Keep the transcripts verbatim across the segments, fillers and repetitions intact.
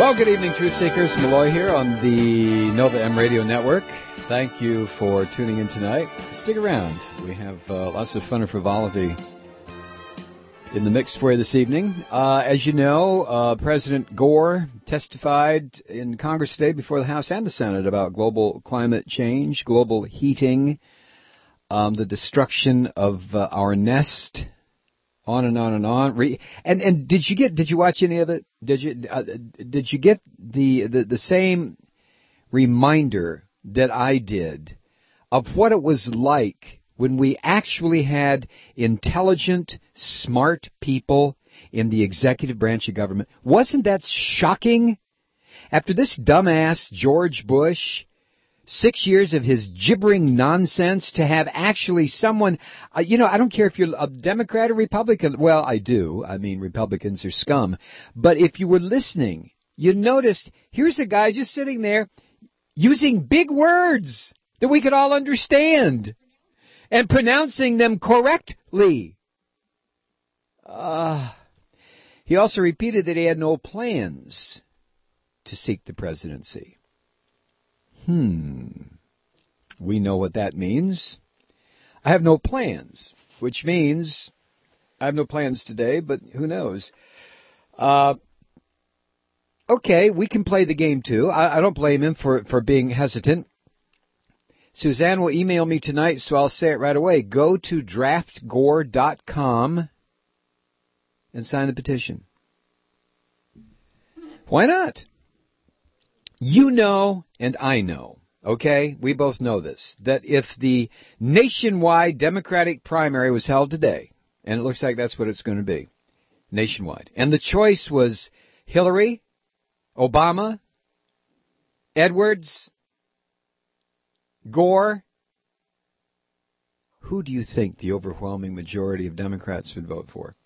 Well, good evening, Truth Seekers. Malloy here on the Nova M Radio Network. Thank you for tuning in tonight. Stick around. We have uh, lots of fun and frivolity in the mix for you this evening. Uh, as you know, uh, President Gore testified in Congress today before the House and the Senate about global climate change, global heating, um, the destruction of uh, our nest. On and on and on. Re- and and did you get? Did you watch any of it? Did you? Uh, did you get the, the the same reminder that I did of what it was like when we actually had intelligent, smart people in the executive branch of government? Wasn't that shocking? After this dumbass George Bush, six years of his gibbering nonsense, to have actually someone, uh, you know, I don't care if you're a Democrat or Republican. Well, I do. I mean, Republicans are scum. But if you were listening, you noticed here's a guy just sitting there using big words that we could all understand and pronouncing them correctly. Uh, he also repeated that he had no plans to seek the presidency. Hmm. We know what that means. I have no plans, which means I have no plans today, but who knows? Uh, okay, we can play the game too. I, I don't blame him for, for being hesitant. Suzanne will email me tonight, so I'll say it right away. Go to draft gore dot com and sign the petition. Why not? You know, and I know, okay, we both know this, that if the nationwide Democratic primary was held today, and it looks like that's what it's going to be, nationwide, and the choice was Hillary, Obama, Edwards, Gore, who do you think the overwhelming majority of Democrats would vote for?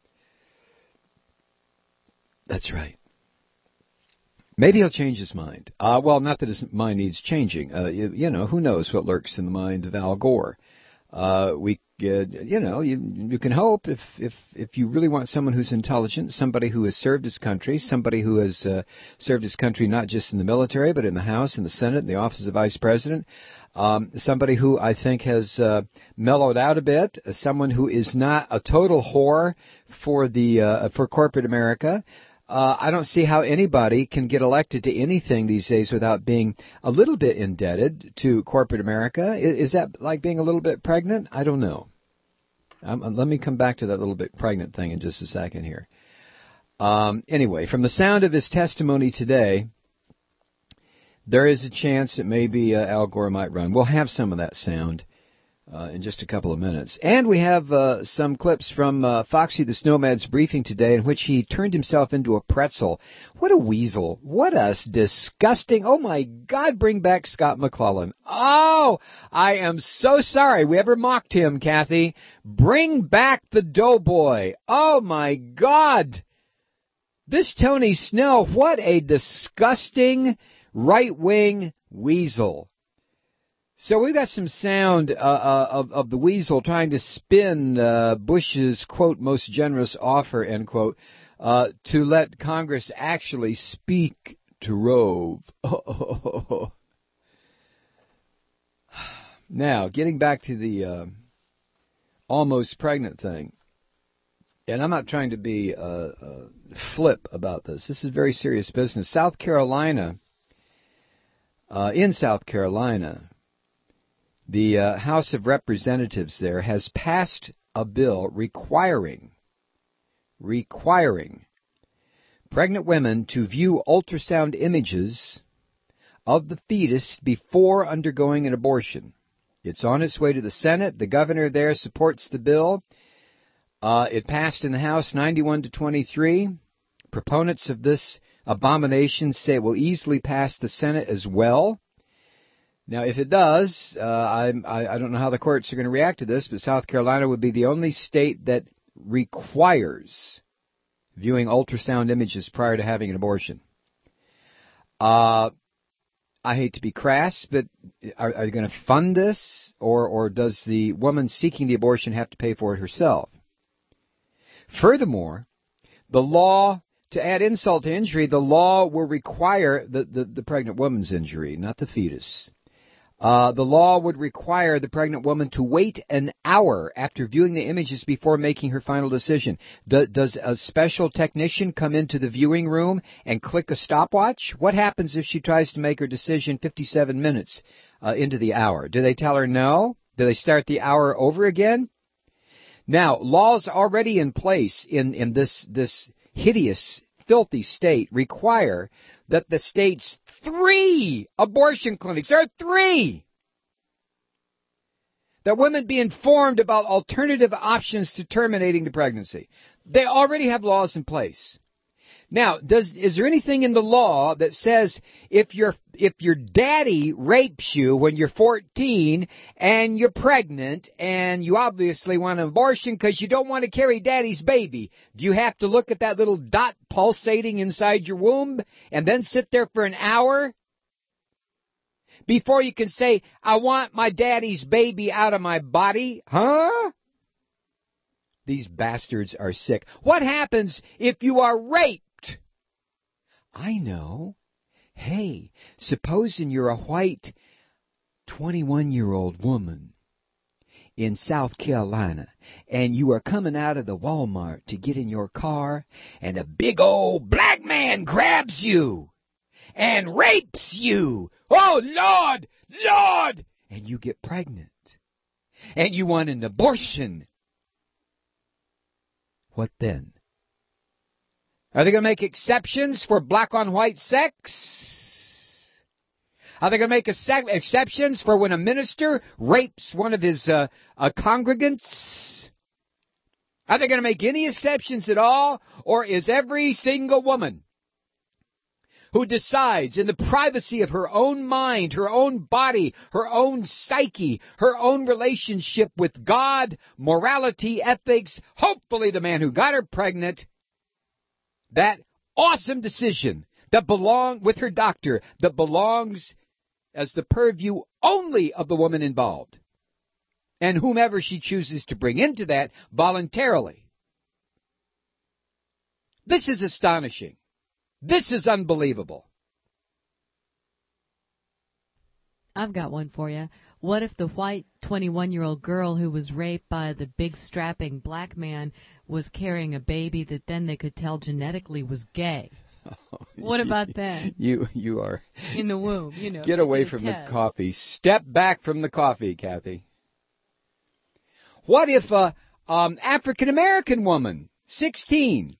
That's right. Maybe he'll change his mind. Uh, well, not that his mind needs changing. Uh, you, you know, who knows what lurks in the mind of Al Gore? Uh, we, uh, you know, you, you can hope if, if, if you really want someone who's intelligent, somebody who has served his country, somebody who has uh, served his country not just in the military, but in the House, in the Senate, in the office of Vice President, um, somebody who I think has uh, mellowed out a bit, uh, someone who is not a total whore for the uh, for corporate America. Uh, I don't see how anybody can get elected to anything these days without being a little bit indebted to corporate America. Is, is that like being a little bit pregnant? I don't know. Um, let me come back to that little bit pregnant thing in just a second here. Um, anyway, from the sound of his testimony today, there is a chance that maybe uh, Al Gore might run. We'll have some of that sound Uh, in just a couple of minutes. And we have uh, some clips from uh, Foxy the Snowman's briefing today in which he turned himself into a pretzel. What a weasel. What a disgusting... Oh, my God, bring back Scott McClellan. Oh, I am so sorry we ever mocked him, Kathy. Bring back the doughboy. Oh, my God. This Tony Snell, what a disgusting right-wing weasel. So we've got some sound uh, uh, of, of the weasel trying to spin uh, Bush's, quote, most generous offer, end quote, uh, to let Congress actually speak to Rove. Oh. Now, getting back to the uh, almost pregnant thing, and I'm not trying to be uh, uh, flip about this. This is very serious business. South Carolina, uh, in South Carolina, the uh, House of Representatives there has passed a bill requiring, requiring pregnant women to view ultrasound images of the fetus before undergoing an abortion. It's on its way to the Senate. The governor there supports the bill. Uh, it passed in the House ninety-one to twenty-three. Proponents of this abomination say it will easily pass the Senate as well. Now, if it does, uh, I, I don't know how the courts are going to react to this, but South Carolina would be the only state that requires viewing ultrasound images prior to having an abortion. Uh, I hate to be crass, but are, are you going to fund this, or, or does the woman seeking the abortion have to pay for it herself? Furthermore, the law to add insult to injury, the law will require the, the, the pregnant woman's injury, not the fetus. Uh, the law would require the pregnant woman to wait an hour after viewing the images before making her final decision. Do, does a special technician come into the viewing room and click a stopwatch? What happens if she tries to make her decision fifty-seven minutes uh, into the hour? Do they tell her no? Do they start the hour over again? Now, laws already in place in, in this, this hideous, filthy state require that the state's three abortion clinics, there are three, that women be informed about alternative options to terminating the pregnancy. They already have laws in place. Now, does is there anything in the law that says if your if your daddy rapes you when you're fourteen and you're pregnant and you obviously want an abortion because you don't want to carry daddy's baby, do you have to look at that little dot pulsating inside your womb and then sit there for an hour before you can say, I want my daddy's baby out of my body? Huh? These bastards are sick. What happens if you are raped? I know. Hey, supposing you're a white twenty-one-year-old woman in South Carolina and you are coming out of the Walmart to get in your car and a big old black man grabs you and rapes you. Oh, Lord, Lord! And you get pregnant and you want an abortion. What then? Are they going to make exceptions for black-on-white sex? Are they going to make exceptions for when a minister rapes one of his uh, uh, congregants? Are they going to make any exceptions at all? Or is every single woman who decides in the privacy of her own mind, her own body, her own psyche, her own relationship with God, morality, ethics, hopefully the man who got her pregnant, that awesome decision that belong with her doctor, that belongs as the purview only of the woman involved and whomever she chooses to bring into that voluntarily. This is astonishing. This is unbelievable. I've got one for you. What if the white twenty-one-year-old girl who was raped by the big strapping black man was carrying a baby that then they could tell genetically was gay? Oh, what about that? You you are in the womb, you know. Get away from the coffee. Step back from the coffee, Kathy. What if a um, African American woman, sixteen,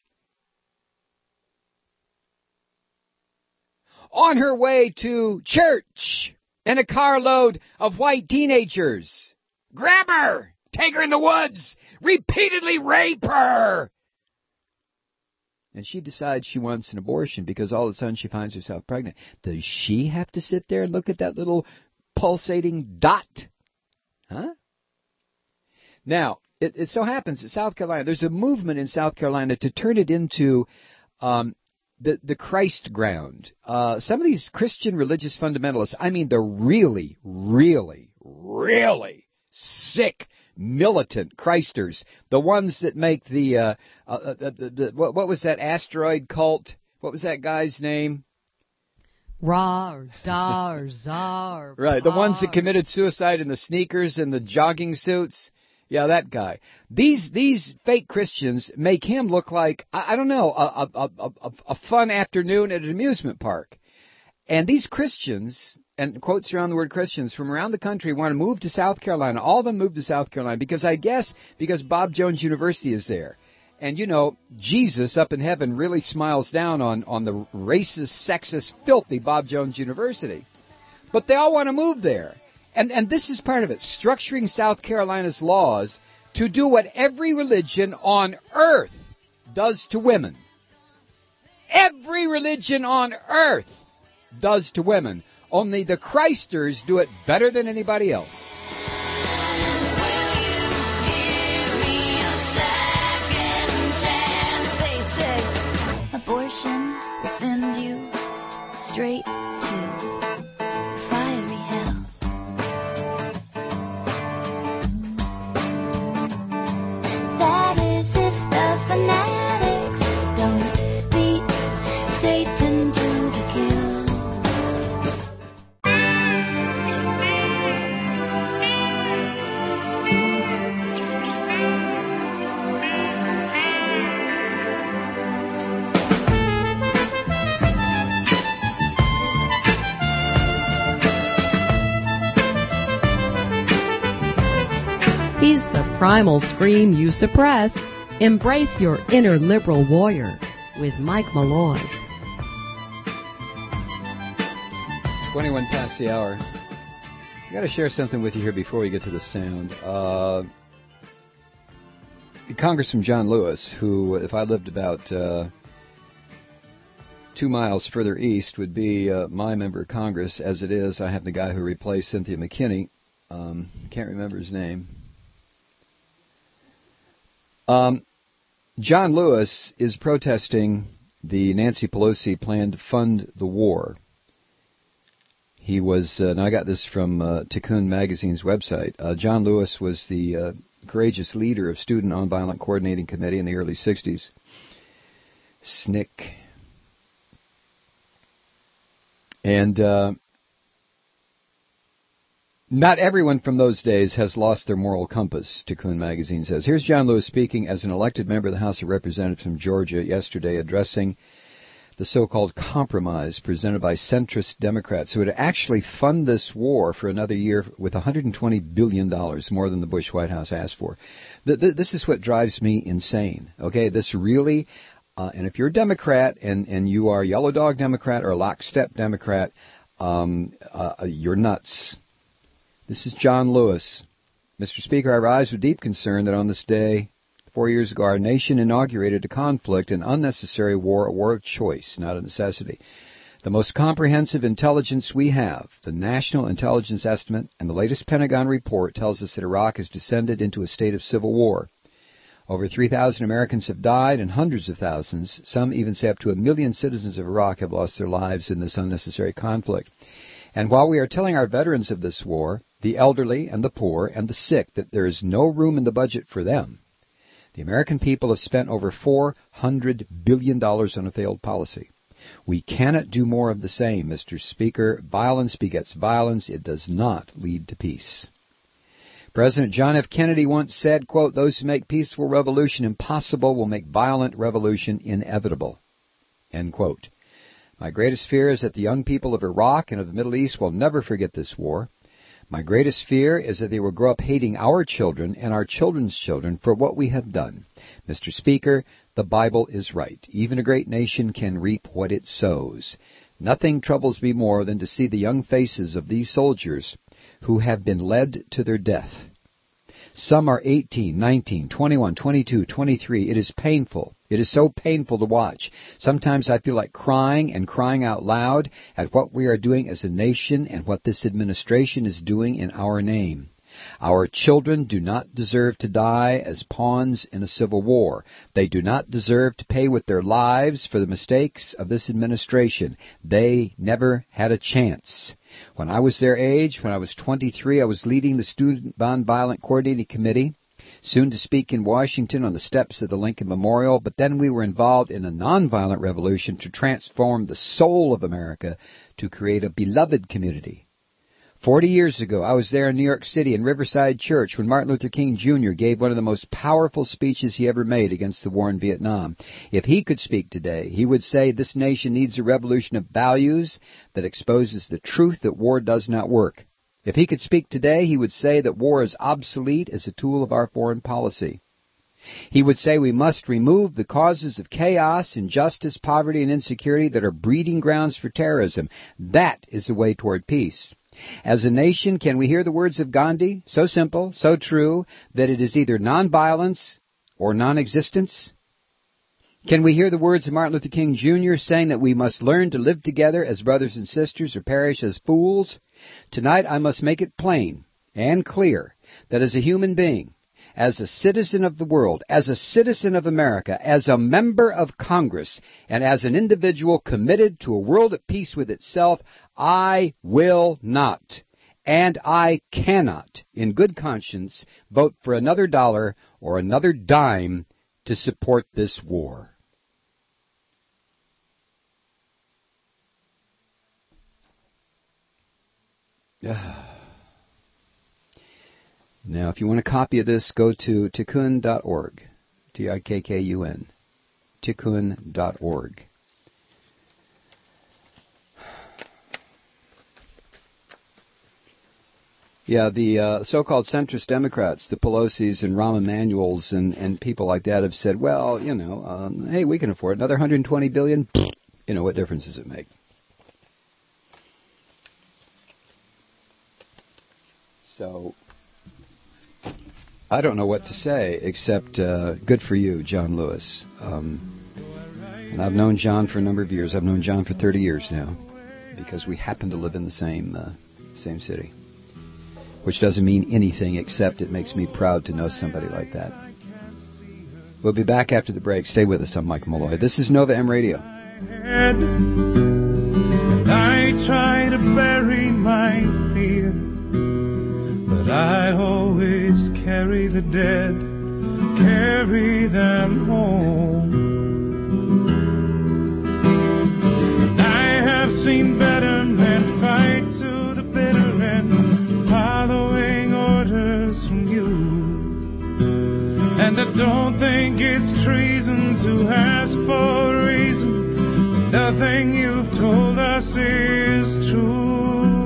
on her way to church, and a carload of white teenagers grab her, take her in the woods, repeatedly rape her. And she decides she wants an abortion because all of a sudden she finds herself pregnant. Does she have to sit there and look at that little pulsating dot? Huh? Now, it, it so happens that South Carolina, there's a movement in South Carolina to turn it into um, The, the Christ ground. Uh, some of these Christian religious fundamentalists, I mean the really, really, really sick, militant Christers, the ones that make the, uh, uh, the, the, the what, what was that asteroid cult? What was that guy's name? Ra or Da or Za or Right, the ones that committed suicide in the sneakers and the jogging suits. Yeah, that guy. These these fake Christians make him look like, I, I don't know, a, a, a, a fun afternoon at an amusement park. And these Christians, and quotes around the word Christians, from around the country want to move to South Carolina. All of them move to South Carolina because I guess because Bob Jones University is there. And, you know, Jesus up in heaven really smiles down on, on the racist, sexist, filthy Bob Jones University. But they all want to move there. And and this is part of it, structuring South Carolina's laws to do what every religion on earth does to women. Every religion on earth does to women. Only the Christers do it better than anybody else. Abortion will send you straight to fiery hell. That is if the fanatics don't beat primal scream you suppress. Embrace your inner liberal warrior with Mike Malloy. twenty-one past the hour. I got to share something with you here before we get to the sound. Uh, Congressman John Lewis, who, if I lived about uh, two miles further east, would be uh, my member of Congress. As it is, I have the guy who replaced Cynthia McKinney. Um, can't remember his name. Um, John Lewis is protesting the Nancy Pelosi plan to fund the war. He was, uh, and I got this from uh, Tikkun Magazine's website. Uh, John Lewis was the uh, courageous leader of Student Nonviolent Coordinating Committee in the early sixties. S N C C. And uh, not everyone from those days has lost their moral compass, Tikkun Magazine says. Here's John Lewis speaking as an elected member of the House of Representatives from Georgia yesterday, addressing the so-called compromise presented by centrist Democrats who would actually fund this war for another year with one hundred twenty billion dollars, more than the Bush White House asked for. This is what drives me insane, okay? This really, uh, and if you're a Democrat and, and you are a yellow dog Democrat or a lockstep Democrat, um, uh, you're nuts. This is John Lewis. Mister Speaker, I rise with deep concern that on this day, Four years ago, our nation inaugurated a conflict, an unnecessary war, a war of choice, not a necessity. The most comprehensive intelligence we have, the National Intelligence Estimate and the latest Pentagon report, tells us that Iraq has descended into a state of civil war. Over three thousand Americans have died and hundreds of thousands, some even say up to a million citizens of Iraq have lost their lives in this unnecessary conflict. And while we are telling our veterans of this war, the elderly and the poor and the sick, that there is no room in the budget for them, the American people have spent over four hundred billion dollars on a failed policy. We cannot do more of the same, Mister Speaker. Violence begets violence. It does not lead to peace. President John F. Kennedy once said, quote, "Those who make peaceful revolution impossible will make violent revolution inevitable," end quote. My greatest fear is that the young people of Iraq and of the Middle East will never forget this war. My greatest fear is that they will grow up hating our children and our children's children for what we have done. Mister Speaker, the Bible is right. Even a great nation can reap what it sows. Nothing troubles me more than to see the young faces of these soldiers who have been led to their death. Some are eighteen, nineteen, twenty-one, twenty-two, twenty-three. It is painful. It is so painful to watch. Sometimes I feel like crying and crying out loud at what we are doing as a nation and what this administration is doing in our name. Our children do not deserve to die as pawns in a civil war. They do not deserve to pay with their lives for the mistakes of this administration. They never had a chance. When I was their age, when I was twenty-three, I was leading the Student Nonviolent Coordinating Committee, soon to speak in Washington on the steps of the Lincoln Memorial, but then we were involved in a nonviolent revolution to transform the soul of America to create a beloved community. Forty years ago, I was there in New York City in Riverside Church when Martin Luther King Junior gave one of the most powerful speeches he ever made against the war in Vietnam. If he could speak today, he would say this nation needs a revolution of values that exposes the truth that war does not work. If he could speak today, he would say that war is obsolete as a tool of our foreign policy. He would say we must remove the causes of chaos, injustice, poverty, and insecurity that are breeding grounds for terrorism. That is the way toward peace. As a nation, can we hear the words of Gandhi, so simple, so true, that it is either nonviolence or non-existence? Can we hear the words of Martin Luther King Junior saying that we must learn to live together as brothers and sisters or perish as fools? Tonight I must make it plain and clear that as a human being, as a citizen of the world, as a citizen of America, as a member of Congress, and as an individual committed to a world at peace with itself, I will not, and I cannot, in good conscience, vote for another dollar or another dime to support this war. Now, if you want a copy of this, go to tikkun dot org, T I K K U N, tikkun dot org. Yeah, the uh, so-called centrist Democrats, the Pelosi's and Rahm Emanuel's and, and people like that have said, well, you know, um, hey, we can afford another one hundred twenty billion dollars. You know, what difference does it make? So I don't know what to say except uh, good for you, John Lewis. Um, and I've known John for a number of years. I've known John for thirty years now because we happen to live in the same uh, same city. Which doesn't mean anything except it makes me proud to know somebody like that. We'll be back after the break. Stay with us. I'm Mike Malloy. This is Nova M Radio. I try to bury my fear, but I always carry the dead, carry them home. I have seen better men fight to the bitter end, following orders from you. And I don't think it's treason to ask for a reason. Nothing you've told us is true.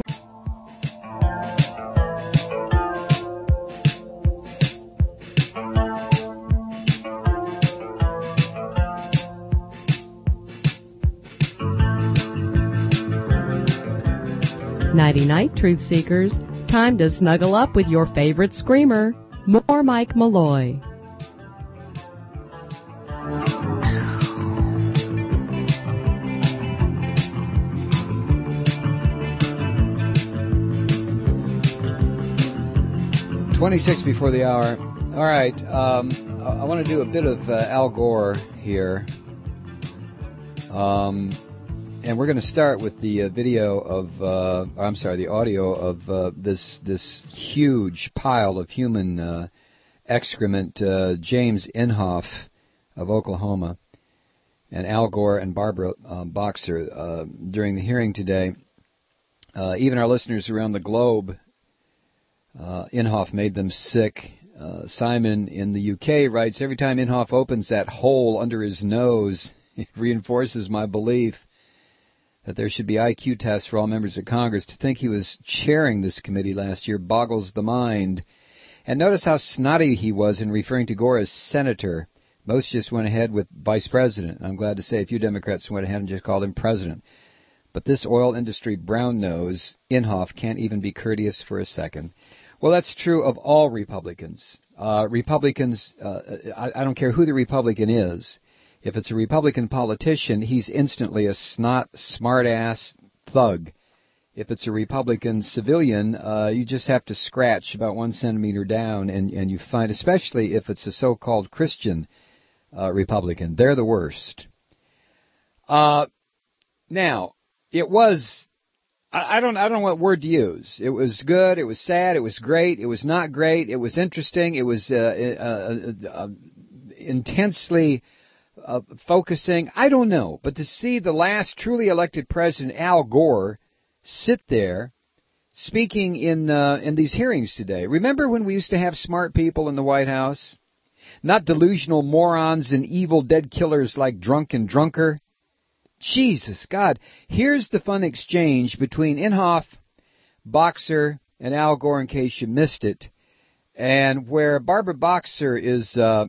Nighty-night, truth seekers. Time to snuggle up with your favorite screamer. More Mike Malloy. twenty-six before the hour. All right. Um, I want to do a bit of uh, Al Gore here. Um, and we're going to start with the uh, video of, uh, I'm sorry, the audio of uh, this this huge pile of human uh, excrement. Uh, James Inhofe of Oklahoma and Al Gore and Barbara um, Boxer uh, during the hearing today. Uh, even our listeners around the globe, uh, Inhofe made them sick. Uh, Simon in the U K writes, every time Inhofe opens that hole under his nose, it reinforces my belief that there should be I Q tests for all members of Congress. To think he was chairing this committee last year boggles the mind. And notice how snotty he was in referring to Gore as senator. Most just went ahead with vice president. I'm glad to say a few Democrats went ahead and just called him president. But this oil industry brown nose, Inhofe, can't even be courteous for a second. Well, that's true of all Republicans. Uh, Republicans, uh, I, I don't care who the Republican is. If it's a Republican politician, he's instantly a snot, smart-ass thug. If it's a Republican civilian, uh, you just have to scratch about one centimeter down, and, and you find, especially if it's a so-called Christian uh, Republican, they're the worst. Uh, now, it was, I, I don't, I don't know what word to use. It was good, it was sad, it was great, it was not great, it was interesting, it was uh, uh, uh, uh, intensely Uh, focusing, I don't know, but to see the last truly elected president, Al Gore, sit there speaking in uh, in these hearings today. Remember when we used to have smart people in the White House? Not delusional morons and evil dead killers like Drunk and Drunker? Jesus, God. Here's the fun exchange between Inhofe, Boxer, and Al Gore, in case you missed it, and where Barbara Boxer is... Uh,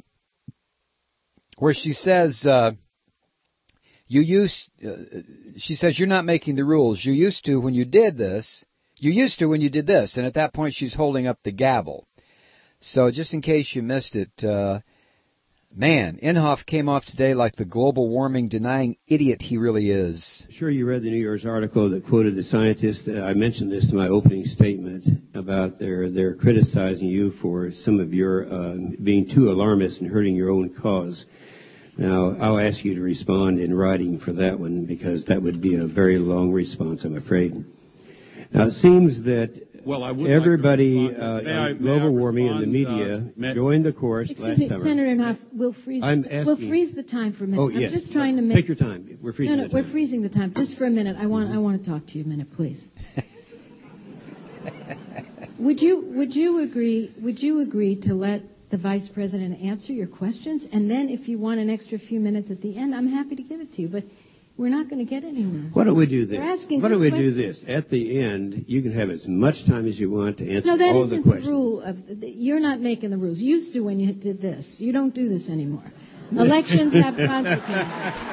where she says, uh, you used, uh, she says, you're not making the rules. You used to when you did this. You used to when you did this. And at that point, she's holding up the gavel. So just in case you missed it, uh, man, Inhofe came off today like the global warming denying idiot he really is. Sure, you read the New York's article that quoted the scientist. Uh, I mentioned this in my opening statement about their they're criticizing you for some of your uh, being too alarmist and hurting your own cause. Now, I'll ask you to respond in writing for that one because that would be a very long response, I'm afraid. Now, it seems that well, I would everybody like to uh, I, on global warming and the media uh, joined the chorus Excuse last me, summer. Senator Inhofe, we'll freeze. I'm the, asking, we'll freeze the time for a minute. Oh, yes. I'm just trying to make. Take your time. We're freezing no, no, the time. we're freezing the time just for a minute. I want, I want to talk to you a minute, please. would you, would you agree? Would you agree to let the Vice President answer your questions, and then if you want an extra few minutes at the end, I'm happy to give it to you. But we're not going to get anywhere. Why don't we do this? They're asking Why don't we questions. do this? At the end, you can have as much time as you want to answer No, that all the isn't the questions. rule. Of, you're not making the rules. You used to when you did this. You don't do this anymore. Elections have consequences.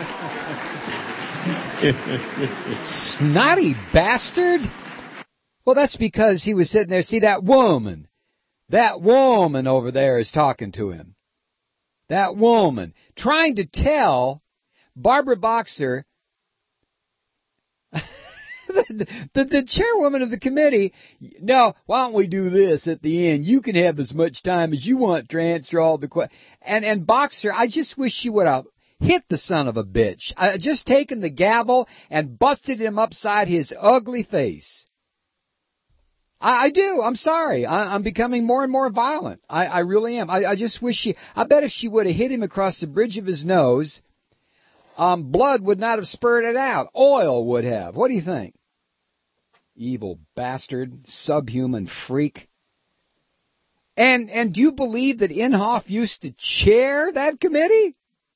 Snotty bastard! Well, that's because he was sitting there. See, that woman, that woman over there is talking to him. That woman, trying to tell Barbara Boxer, the, the, the chairwoman of the committee, no, why don't we do this at the end? You can have as much time as you want to answer all the questions. And, and Boxer, I just wish she would have hit the son of a bitch. I just taken the gavel and busted him upside his ugly face. I, I do. I'm sorry. I, I'm becoming more and more violent. I, I really am. I, I just wish she, I bet if she would have hit him across the bridge of his nose, um, blood would not have spurted out. Oil would have. What do you think? Evil bastard, subhuman freak. And, and do you believe that Inhofe used to chair that committee?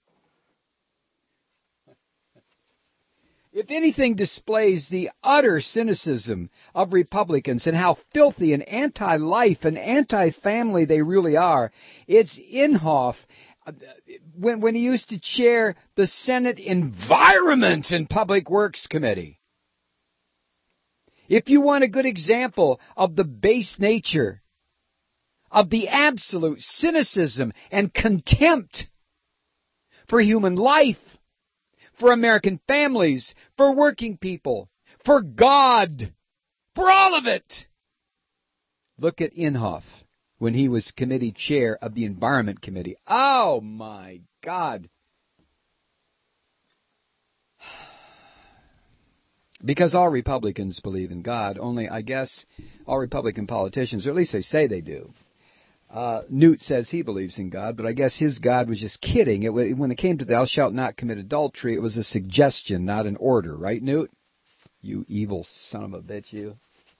If anything displays the utter cynicism of Republicans and how filthy and anti-life and anti-family they really are, it's Inhofe when, when he used to chair the Senate Environment and Public Works Committee. If you want a good example of the base nature, of the absolute cynicism and contempt for human life, for American families, for working people, for God, for all of it. Look at Inhofe when he was committee chair of the Environment Committee. Oh, my God. Because all Republicans believe in God, only I guess all Republican politicians, or at least they say they do. Uh, Newt says he believes in God, but I guess his God was just kidding. It, when it came to thou shalt not commit adultery, it was a suggestion, not an order. Right, Newt? You evil son of a bitch, you.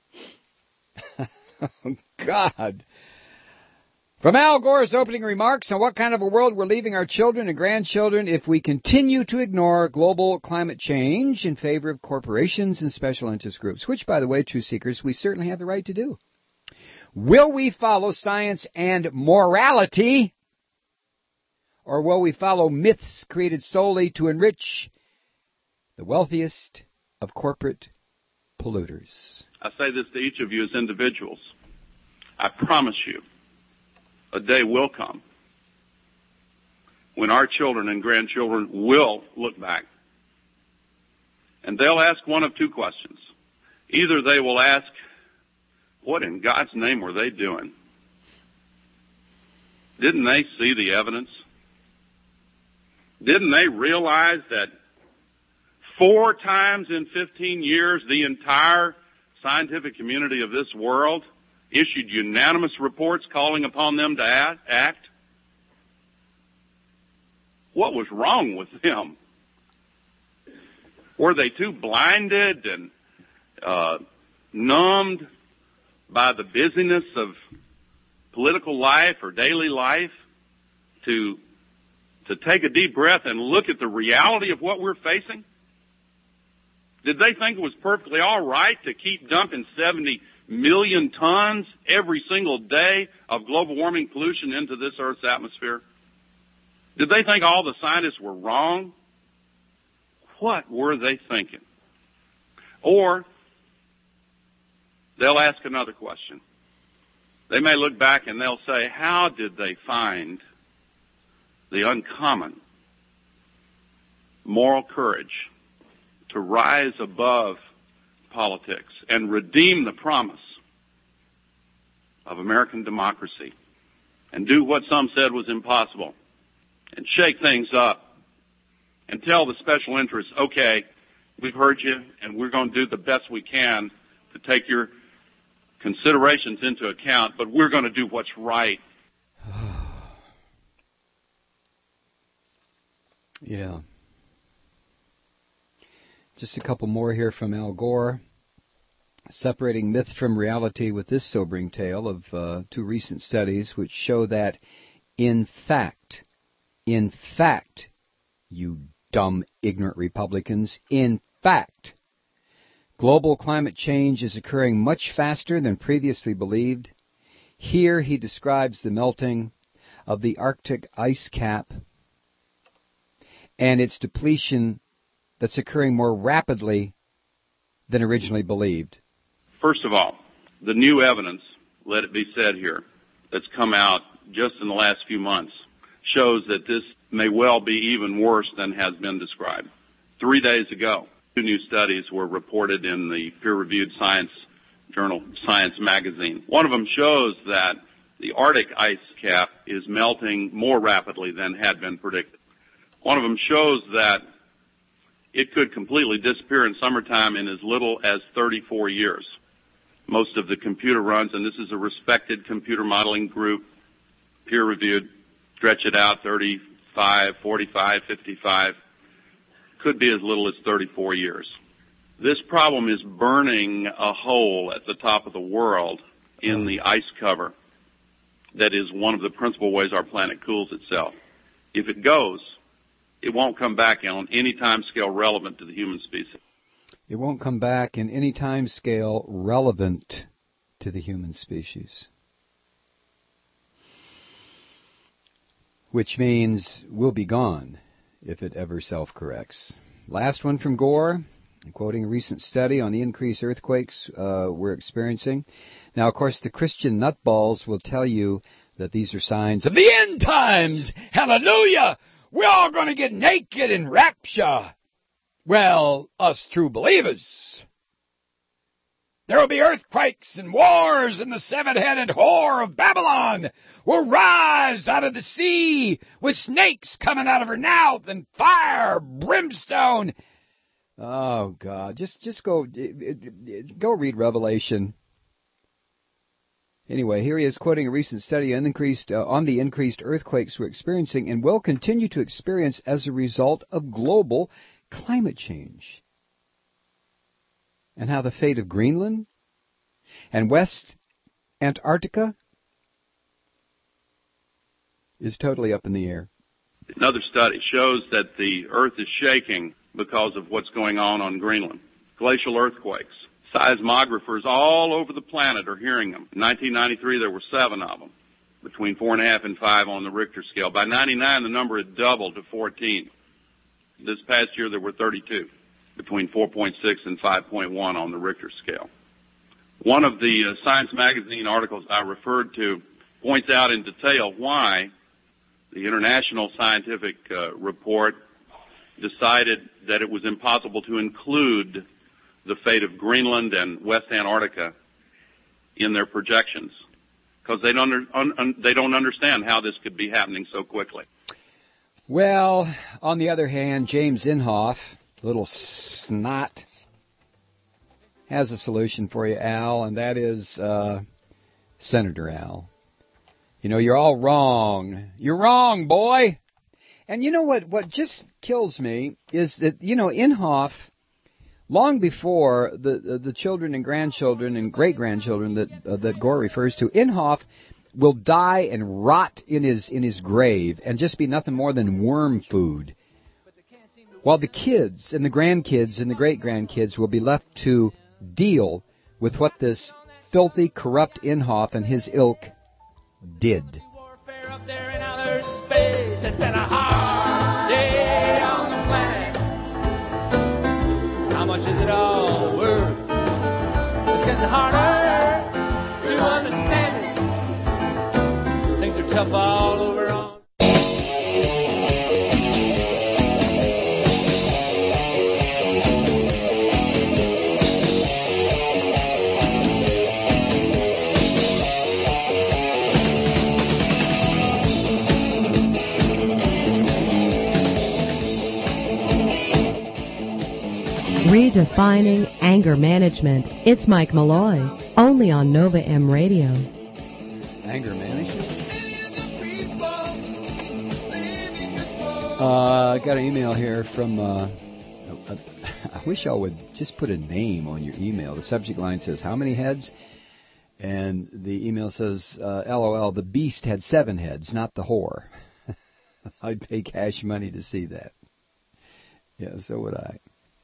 Oh, God. From Al Gore's opening remarks on what kind of a world we're leaving our children and grandchildren if we continue to ignore global climate change in favor of corporations and special interest groups, which, by the way, truth seekers, we certainly have the right to do. Will we follow science and morality, or will we follow myths created solely to enrich the wealthiest of corporate polluters? I say this to each of you as individuals. I promise you, a day will come when our children and grandchildren will look back, and they'll ask one of two questions. Either they will ask, what in God's name were they doing? Didn't they see the evidence? Didn't they realize that four times in fifteen years the entire scientific community of this world issued unanimous reports calling upon them to act? What was wrong with them? Were they too blinded and uh, numbed by the busyness of political life or daily life to to take a deep breath and look at the reality of what we're facing? Did they think it was perfectly all right to keep dumping seventy million tons every single day of global warming pollution into this Earth's atmosphere? Did they think all the scientists were wrong? What were they thinking? Or they'll ask another question. They may look back and they'll say, how did they find the uncommon moral courage to rise above politics and redeem the promise of American democracy and do what some said was impossible and shake things up and tell the special interests, okay, we've heard you and we're going to do the best we can to take your considerations into account, but we're going to do what's right. Yeah. Just a couple more here from Al Gore. Separating myth from reality with this sobering tale of uh, two recent studies which show that, in fact, in fact, you dumb, ignorant Republicans. In fact, global climate change is occurring much faster than previously believed. Here he describes the melting of the Arctic ice cap and its depletion that's occurring more rapidly than originally believed. First of all, the new evidence, let it be said here, that's come out just in the last few months shows that this may well be even worse than has been described. Three days ago, two new studies were reported in the peer-reviewed science journal Science Magazine. One of them shows that the Arctic ice cap is melting more rapidly than had been predicted. One of them shows that it could completely disappear in summertime in as little as thirty-four years. Most of the computer runs, and this is a respected computer modeling group, peer-reviewed, stretch it out thirty-five, forty-five, fifty-five, could be as little as thirty-four years. This problem is burning a hole at the top of the world in the ice cover that is one of the principal ways our planet cools itself. If it goes, it won't come back on any time scale relevant to the human species. It won't come back in any time scale relevant to the human species. Which means we'll be gone if it ever self-corrects. Last one from Gore, quoting a recent study on the increased earthquakes uh, we're experiencing. Now, of course, the Christian nutballs will tell you that these are signs of the end times. Hallelujah! We're all going to get naked in rapture. Well, us true believers. There will be earthquakes and wars, and the seven-headed whore of Babylon will rise out of the sea with snakes coming out of her mouth and fire, brimstone. Oh, God, just just go go read Revelation. Anyway, here he is quoting a recent study on, increased, uh, on the increased earthquakes we're experiencing and will continue to experience as a result of global climate change. And how the fate of Greenland and West Antarctica is totally up in the air. Another study shows that the Earth is shaking because of what's going on on Greenland. Glacial earthquakes. Seismographers all over the planet are hearing them. In nineteen ninety-three, there were seven of them, between four and a half and five on the Richter scale. By ninety-nine, the number had doubled to fourteen. This past year, there were thirty-two, between four point six and five point one on the Richter scale. One of the uh, Science Magazine articles I referred to points out in detail why the international scientific uh, report decided that it was impossible to include the fate of Greenland and West Antarctica in their projections, because they don't, un, they don't understand how this could be happening so quickly. Well, on the other hand, James Inhofe, little snot, has a solution for you, Al, and that is uh, Senator Al. You know, you're all wrong. You're wrong, boy. And you know what, what just kills me is that, you know, Inhofe, long before the, the the children and grandchildren and great-grandchildren that uh, that Gore refers to, Inhofe will die and rot in his in his grave and just be nothing more than worm food, while the kids and the grandkids and the great-grandkids will be left to deal with what this filthy, corrupt Inhofe and his ilk did. How much is it all worth? It's getting harder to understand it. Things are tough all over on. Redefining anger management. It's Mike Malloy, only on Nova M Radio. Anger management? Uh, I got an email here from, uh, I wish y'all would just put a name on your email. The subject line says, how many heads? And the email says, uh, LOL, the beast had seven heads, not the whore. I'd pay cash money to see that. Yeah, so would I.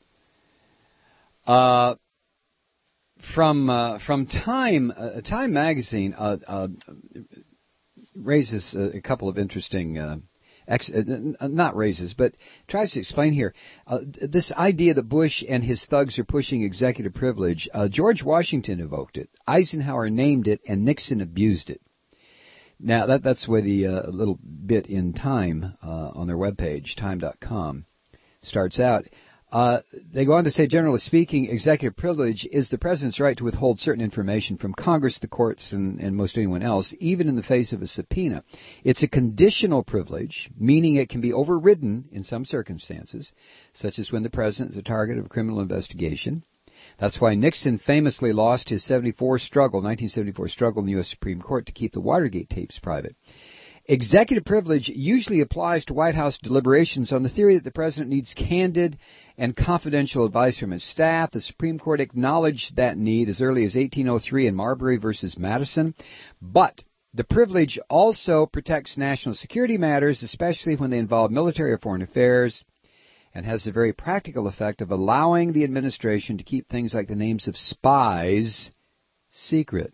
Uh, from uh, from Time, uh, Time magazine uh, uh, raises a, a couple of interesting, uh, ex- uh, not raises, but tries to explain here uh, this idea that Bush and his thugs are pushing executive privilege. Uh, George Washington evoked it, Eisenhower named it, and Nixon abused it. Now that that's where the uh, little bit in Time uh, on their webpage, time dot com, starts out. Uh, they go on to say, generally speaking, executive privilege is the president's right to withhold certain information from Congress, the courts, and, and most anyone else, even in the face of a subpoena. It's a conditional privilege, meaning it can be overridden in some circumstances, such as when the president is a target of a criminal investigation. That's why Nixon famously lost his seventy-four struggle, nineteen seventy-four struggle in the U S Supreme Court to keep the Watergate tapes private. Executive privilege usually applies to White House deliberations on the theory that the president needs candid and confidential advice from his staff. The Supreme Court acknowledged that need as early as eighteen oh three in Marbury versus Madison. But the privilege also protects national security matters, especially when they involve military or foreign affairs, and has the very practical effect of allowing the administration to keep things like the names of spies secret.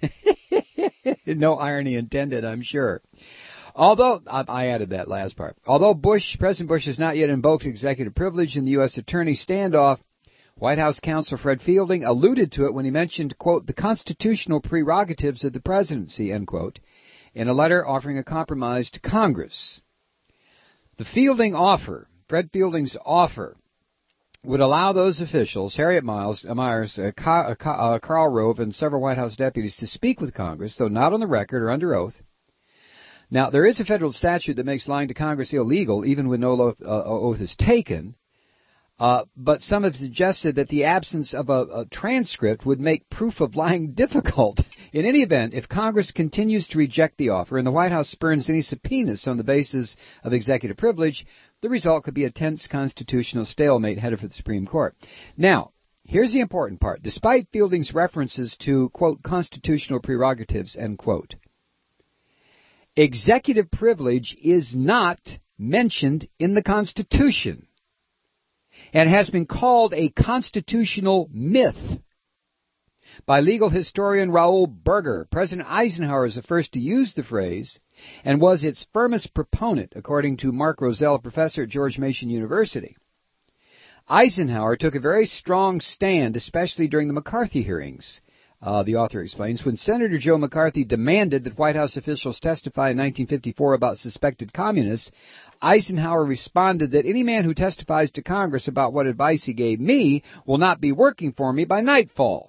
No irony intended, I'm sure. Although, I added that last part. Although Bush, President Bush has not yet invoked executive privilege in the U S attorney standoff, White House counsel Fred Fielding alluded to it when he mentioned, quote, the constitutional prerogatives of the presidency, end quote, in a letter offering a compromise to Congress. The Fielding offer, Fred Fielding's offer, would allow those officials, Harriet Miles, uh, Myers, uh, Ka, uh, uh, Karl Rove, and several White House deputies, to speak with Congress, though not on the record or under oath. Now, there is a federal statute that makes lying to Congress illegal, even when no oath, uh, oath is taken. Uh, but some have suggested that the absence of a, a transcript would make proof of lying difficult. In any event, if Congress continues to reject the offer and the White House spurns any subpoenas on the basis of executive privilege, the result could be a tense constitutional stalemate headed for the Supreme Court. Now, here's the important part. Despite Fielding's references to, quote, constitutional prerogatives, end quote, executive privilege is not mentioned in the Constitution and has been called a constitutional myth by legal historian Raoul Berger. President Eisenhower is the first to use the phrase and was its firmest proponent, according to Mark Rosell, a professor at George Mason University. Eisenhower took a very strong stand, especially during the McCarthy hearings. Uh, the author explains, when Senator Joe McCarthy demanded that White House officials testify in nineteen fifty-four about suspected communists, Eisenhower responded that any man who testifies to Congress about what advice he gave me will not be working for me by nightfall.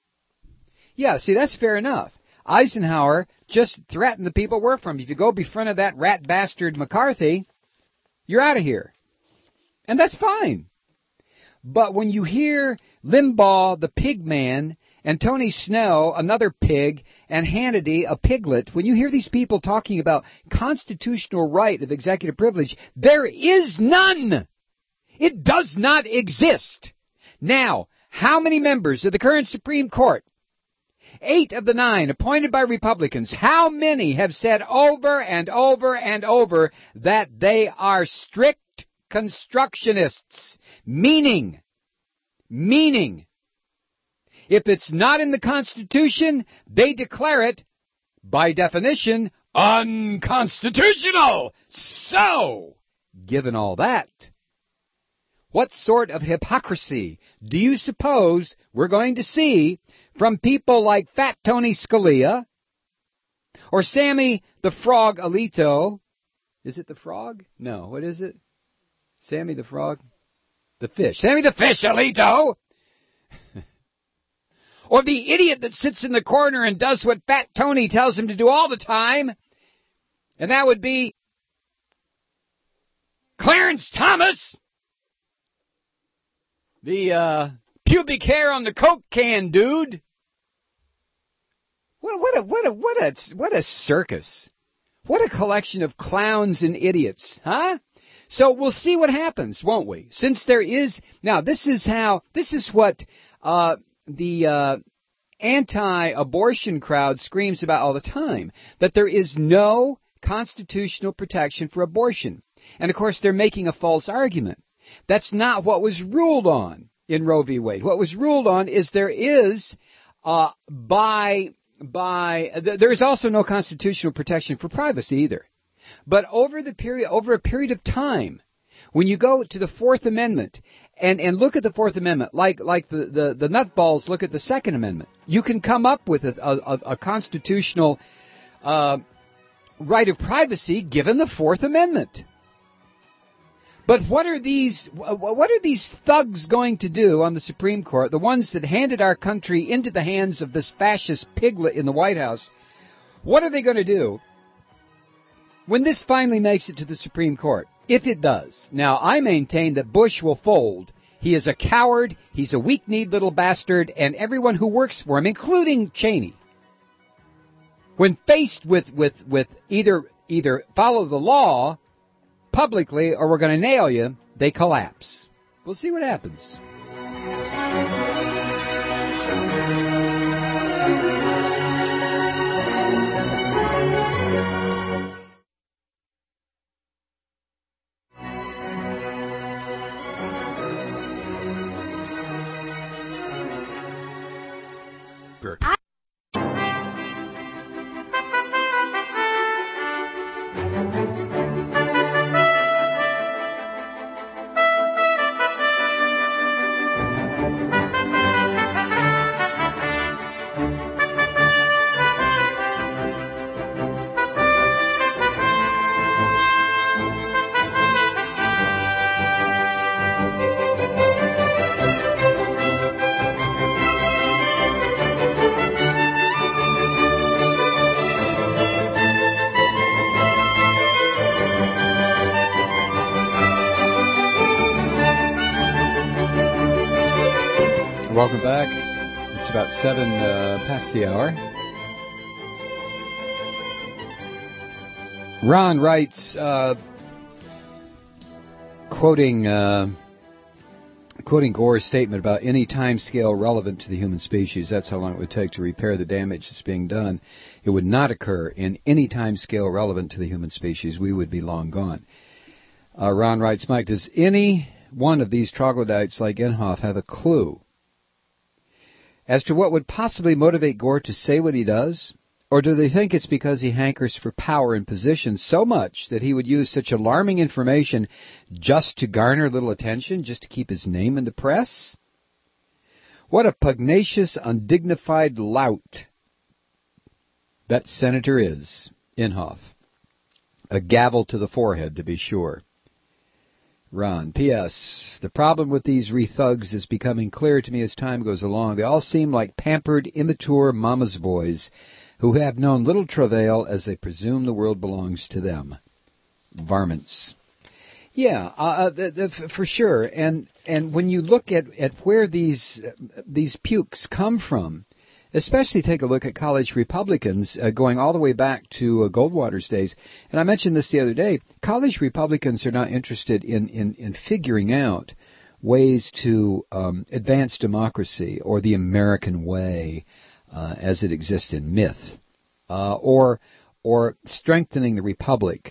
Yeah, see, that's fair enough. Eisenhower just threatened the people work for him. If you go befriend of that rat bastard McCarthy, you're out of here. And that's fine. But when you hear Limbaugh, the pig man, and Tony Snell, another pig, and Hannity, a piglet, when you hear these people talking about constitutional right of executive privilege, there is none. It does not exist. Now, how many members of the current Supreme Court, eight of the nine appointed by Republicans, how many have said over and over and over that they are strict constructionists? Meaning, meaning, if it's not in the Constitution, they declare it, by definition, unconstitutional. So, given all that, what sort of hypocrisy do you suppose we're going to see from people like Fat Tony Scalia or Sammy the Frog Alito? Is it the frog? No, what is it? Sammy the Frog? The fish. Sammy the Fish Alito! Or the idiot that sits in the corner and does what Fat Tony tells him to do all the time, and that would be Clarence Thomas, the uh, pubic hair on the Coke can dude. What, what a what a what a what a circus! What a collection of clowns and idiots, huh? So we'll see what happens, won't we? Since there is now, this is how this is what uh, the uh, anti-abortion crowd screams about all the time, that there is no constitutional protection for abortion. And, of course, they're making a false argument. That's not what was ruled on in Roe v. Wade. What was ruled on is there is, uh, by, by, th- there is also no constitutional protection for privacy either. But over the period, over a period of time, when you go to the Fourth Amendment and, and look at the Fourth Amendment, like, like the, the, the nutballs look at the Second Amendment, you can come up with a, a, a constitutional, uh, right of privacy given the Fourth Amendment. But what are these what are these thugs going to do on the Supreme Court, the ones that handed our country into the hands of this fascist piglet in the White House? What are they going to do when this finally makes it to the Supreme Court? If it does. Now, I maintain that Bush will fold. He is a coward, he's a weak-kneed little bastard, and everyone who works for him, including Cheney, when faced with, with, with either either follow the law publicly or we're going to nail you, they collapse. We'll see what happens. Burke. Welcome back. It's about seven uh, past the hour. Ron writes, uh, quoting uh, quoting Gore's statement about any time scale relevant to the human species, that's how long it would take to repair the damage that's being done. It would not occur in any time scale relevant to the human species. We would be long gone. Uh, Ron writes, Mike, does any one of these troglodytes like Inhofe have a clue as to what would possibly motivate Gore to say what he does? Or do they think it's because he hankers for power and position so much that he would use such alarming information just to garner little attention, just to keep his name in the press? What a pugnacious, undignified lout that senator is, Inhofe. A gavel to the forehead, to be sure. Ron, P S. The problem with these re-thugs is becoming clear to me as time goes along. They all seem like pampered, immature mama's boys who have known little travail as they presume the world belongs to them. Varmints. Yeah, uh, the, the, for sure. And and when you look at, at where these uh, these pukes come from, especially take a look at college Republicans uh, going all the way back to uh, Goldwater's days. And I mentioned this the other day. College Republicans are not interested in, in, in figuring out ways to um, advance democracy or the American way uh, as it exists in myth, uh, or or strengthening the republic,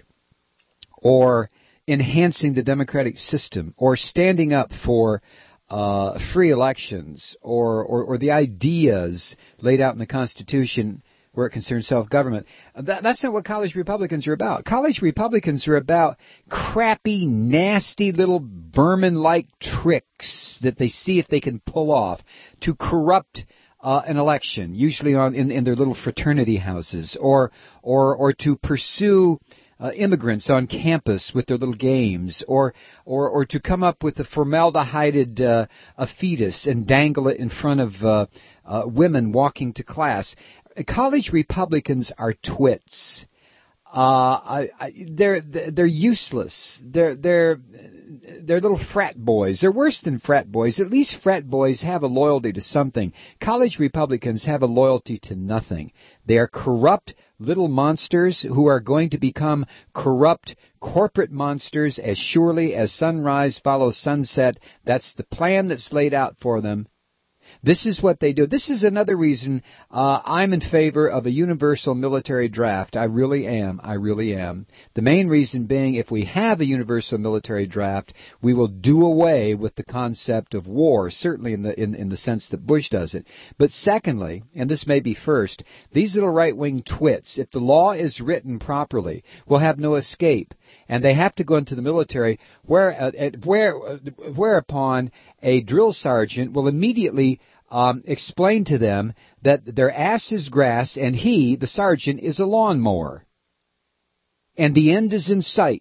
or enhancing the democratic system, or standing up for Uh, free elections, or, or, or the ideas laid out in the Constitution where it concerns self-government. That, that's not what college Republicans are about. College Republicans are about crappy, nasty little vermin-like tricks that they see if they can pull off to corrupt uh, an election, usually on in, in their little fraternity houses, or or or to pursue Uh, immigrants on campus with their little games, or or, or to come up with a formaldehyded uh, a fetus and dangle it in front of uh, uh, women walking to class. College Republicans are twits. Uh, I, I, they're they're useless. They're they're they're little frat boys. They're worse than frat boys. At least frat boys have a loyalty to something. College Republicans have a loyalty to nothing. They are corrupt little monsters who are going to become corrupt corporate monsters as surely as sunrise follows sunset. That's the plan that's laid out for them. This is what they do. This is another reason uh, I'm in favor of a universal military draft. I really am. I really am. The main reason being, if we have a universal military draft, we will do away with the concept of war, certainly in the in, in the sense that Bush does it. But secondly, and this may be first, these little right-wing twits, if the law is written properly, will have no escape. And they have to go into the military, where, uh, where, uh, whereupon a drill sergeant will immediately um, explain to them that their ass is grass and he, the sergeant, is a lawnmower. And the end is in sight.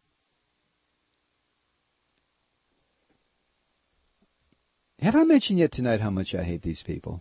Have I mentioned yet tonight how much I hate these people?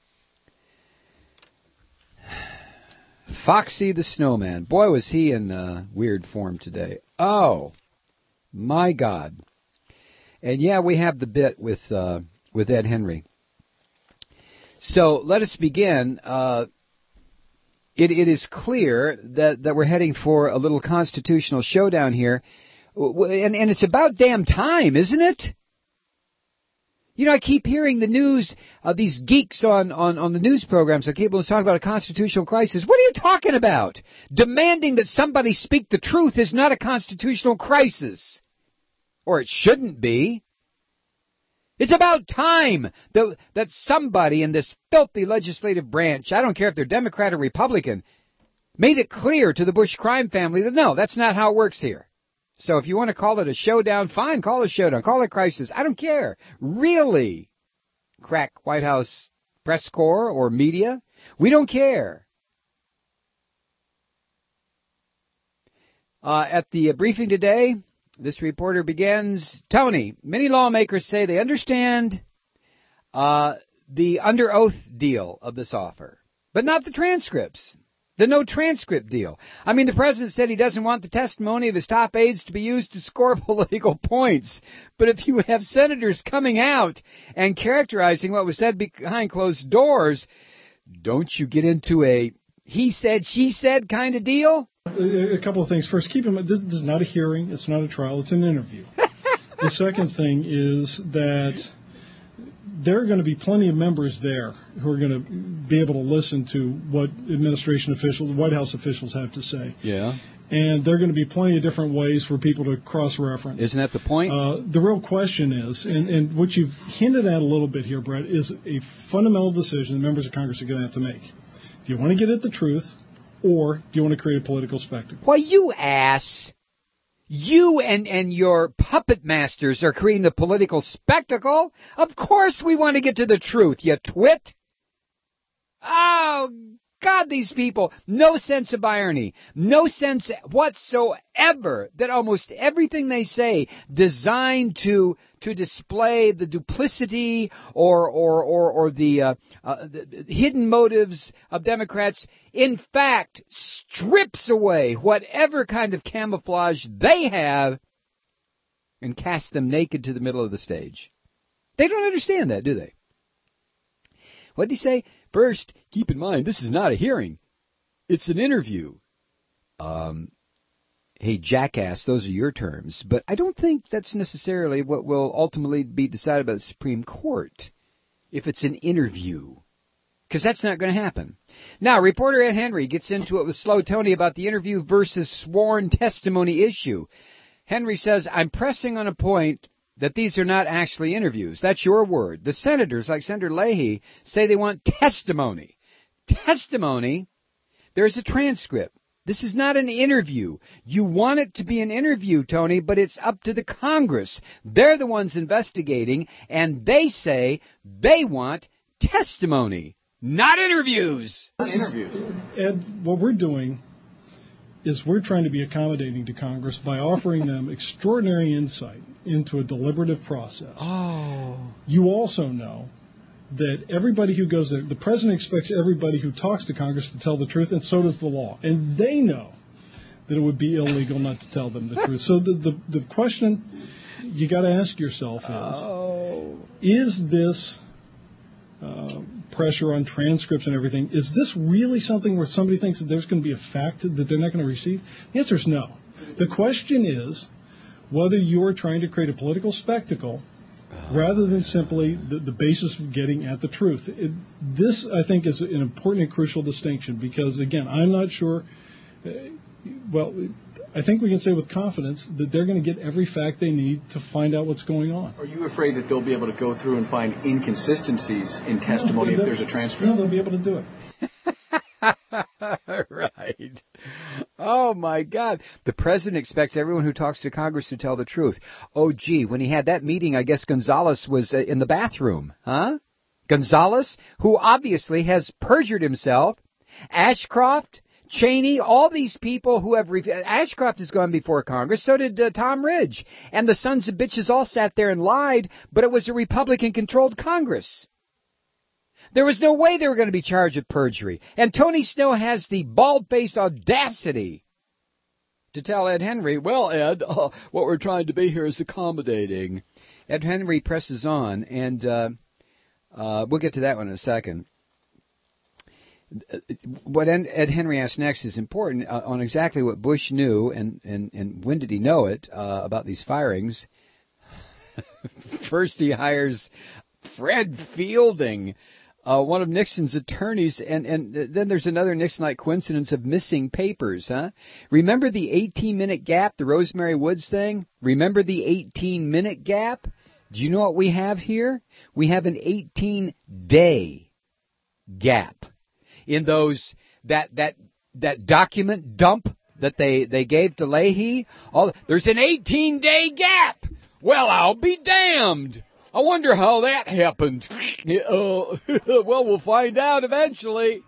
Foxy the Snowman. Boy, was he in uh, weird form today. Oh, my God. And yeah, we have the bit with uh, with Ed Henry. So let us begin. Uh, it, it is clear that, that we're heading for a little constitutional showdown here. And, and it's about damn time, isn't it? You know, I keep hearing the news of these geeks on, on, on the news programs. I keep talking about a constitutional crisis. What are you talking about? Demanding that somebody speak the truth is not a constitutional crisis. Or it shouldn't be. It's about time that, that somebody in this filthy legislative branch, I don't care if they're Democrat or Republican, made it clear to the Bush crime family that no, that's not how it works here. So if you want to call it a showdown, fine, call it a showdown, call it a crisis. I don't care. Really, crack White House press corps or media, we don't care. Uh, at the briefing today, this reporter begins, Tony, many lawmakers say they understand uh, the under oath deal of this offer, but not the transcripts. The no transcript deal. I mean, the president said he doesn't want the testimony of his top aides to be used to score political points. But if you have senators coming out and characterizing what was said behind closed doors, don't you get into a he said, she said kind of deal? A couple of things. First, keep in mind, this, this is not a hearing. It's not a trial. It's an interview. The second thing is that there are going to be plenty of members there who are going to be able to listen to what administration officials, White House officials have to say. Yeah. And there are going to be plenty of different ways for people to cross-reference. Isn't that the point? Uh, the real question is, and, and what you've hinted at a little bit here, Brett, is a fundamental decision the members of Congress are going to have to make. Do you want to get at the truth, or do you want to create a political spectacle? Why, you ass. You and, and your puppet masters are creating a political spectacle. Of course we want to get to the truth, you twit. Oh, God, these people. No sense of irony. No sense whatsoever that almost everything they say designed to to display the duplicity or or or, or the, uh, uh, the hidden motives of Democrats, in fact, strips away whatever kind of camouflage they have and casts them naked to the middle of the stage. They don't understand that, do they? What did he say? First, keep in mind, this is not a hearing. It's an interview. Um, hey, jackass, those are your terms. But I don't think that's necessarily what will ultimately be decided by the Supreme Court if it's an interview. Because that's not going to happen. Now, reporter Ed Henry gets into it with Slow Tony about the interview versus sworn testimony issue. Henry says, I'm pressing on a point that these are not actually interviews. That's your word. The senators, like Senator Leahy, say they want testimony. Testimony, there's a transcript. This is not an interview. You want it to be an interview, Tony, but it's up to the Congress. They're the ones investigating, and they say they want testimony, not interviews. Not interviews. Ed, what we're doing is we're trying to be accommodating to Congress by offering them extraordinary insight into a deliberative process. Oh. You also know that everybody who goes there, the president expects everybody who talks to Congress to tell the truth, and so does the law. And they know that it would be illegal not to tell them the truth. So the, the, the question you got to ask yourself is, oh. is this uh, pressure on transcripts and everything, is this really something where somebody thinks that there's going to be a fact that they're not going to receive? The answer is no. The question is whether you're trying to create a political spectacle rather than simply the, the basis of getting at the truth. It, this, I think, is an important and crucial distinction because, again, I'm not sure. Uh, well, I think we can say with confidence that they're going to get every fact they need to find out what's going on. Are you afraid that they'll be able to go through and find inconsistencies in testimony no, if there's a transcript? No, they'll be able to do it. Right. Oh, my God. The president expects everyone who talks to Congress to tell the truth. Oh, gee, when he had that meeting, I guess Gonzalez was uh, in the bathroom. Huh? Gonzalez, who obviously has perjured himself. Ashcroft, Cheney, all these people who have... Re- Ashcroft has gone before Congress. So did uh, Tom Ridge. And the sons of bitches all sat there and lied, but it was a Republican-controlled Congress. There was no way they were going to be charged with perjury. And Tony Snow has the bald-faced audacity to tell Ed Henry, well, Ed, uh, what we're trying to be here is accommodating. Ed Henry presses on, and uh, uh, we'll get to that one in a second. What Ed Henry asks next is important uh, on exactly what Bush knew, and, and, and when did he know it, uh, about these firings. First he hires Fred Fielding, Uh, one of Nixon's attorneys, and, and then there's another Nixon-like coincidence of missing papers, huh? Remember the eighteen-minute gap, the Rosemary Woods thing? Remember the eighteen-minute gap? Do you know what we have here? We have an eighteen-day gap in those, that, that, that document dump that they, they gave to Leahy. All, there's an eighteen-day gap! Well, I'll be damned! I wonder how that happened. Uh, well, we'll find out eventually.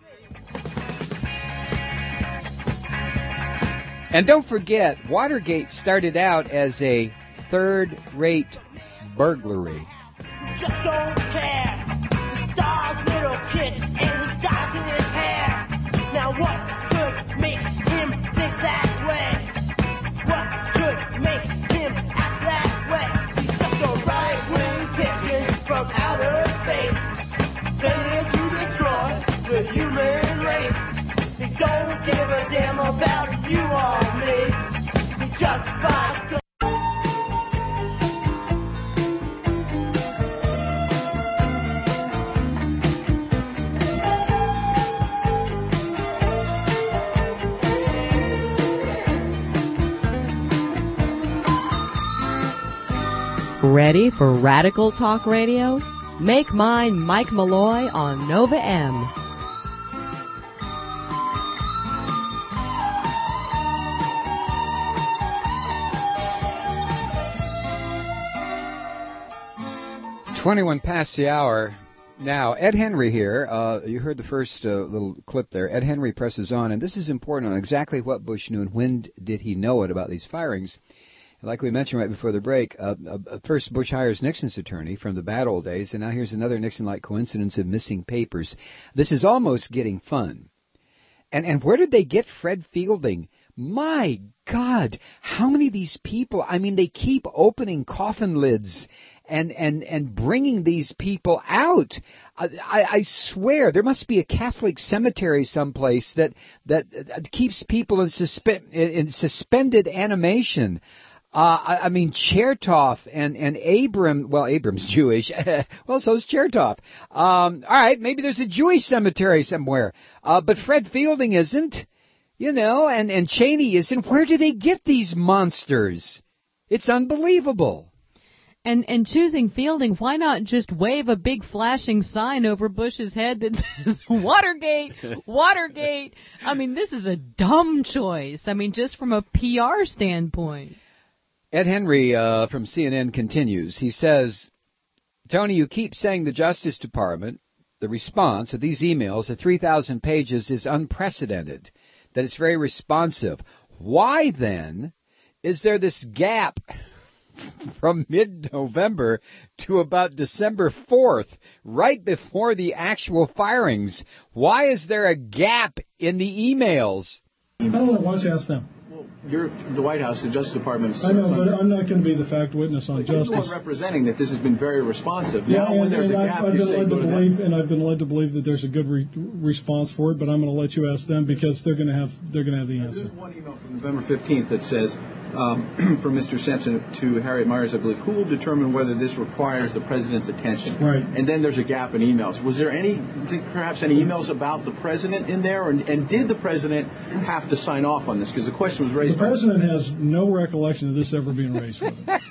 And don't forget, Watergate started out as a third-rate burglary. Just don't care. The star's little kid and he dies in his hair. Now what could make him think that way? What could make him act that way? He's just a right-wing from outer space, planning to destroy the human race. They don't give a damn about you or me. They just buy some. Ready for Radical Talk Radio? Make mine Mike Malloy on Nova M. twenty-one past the hour. Now, Ed Henry here. Uh, you heard the first uh, little clip there. Ed Henry presses on, and this is important on exactly what Bush knew and when did he know it about these firings. Like we mentioned right before the break, uh, uh, first Bush hires Nixon's attorney from the bad old days, and now here's another Nixon-like coincidence of missing papers. This is almost getting fun. And and where did they get Fred Fielding? My God, how many of these people, I mean, they keep opening coffin lids and, and, and bringing these people out. I, I, I swear, there must be a Catholic cemetery someplace that, that, that keeps people in, suspe- in suspended animation. Uh, I, I mean, Chertoff and, and Abram, well, Abram's Jewish. Well, so's Chertoff. Um, all right, maybe there's a Jewish cemetery somewhere. Uh, but Fred Fielding isn't, you know, and, and Cheney isn't. Where do they get these monsters? It's unbelievable. And and choosing Fielding, why not just wave a big flashing sign over Bush's head that says, Watergate, Watergate? I mean, this is a dumb choice. I mean, just from a P R standpoint. Ed Henry uh, from C N N continues. He says, Tony, you keep saying the Justice Department, the response of these emails at three thousand pages is unprecedented, that it's very responsive. Why, then, is there this gap from mid-November to about December fourth, right before the actual firings? Why is there a gap in the emails? I don't know. Why don't you ask them? Well, you're the White House, the Justice Department. I know, but I'm not going to be the fact witness on You're justice. the one representing that this has been very responsive. Yeah, Now, and, when there's and a I've, gap, I've you been say led go to to that. believe, and I've been led to believe that there's a good re- response for it. But I'm going to let you ask them because they're going to have they're going to have the answer. There's one email from November fifteenth that says, um, from Mister Sampson to Harriet Myers, I believe, who will determine whether this requires the president's attention? Right. And then there's a gap in emails. Was there any, perhaps any emails about the president in there? And, and did the president have to sign off on this? Because the question was raised. The president has no recollection of this ever being raised with him.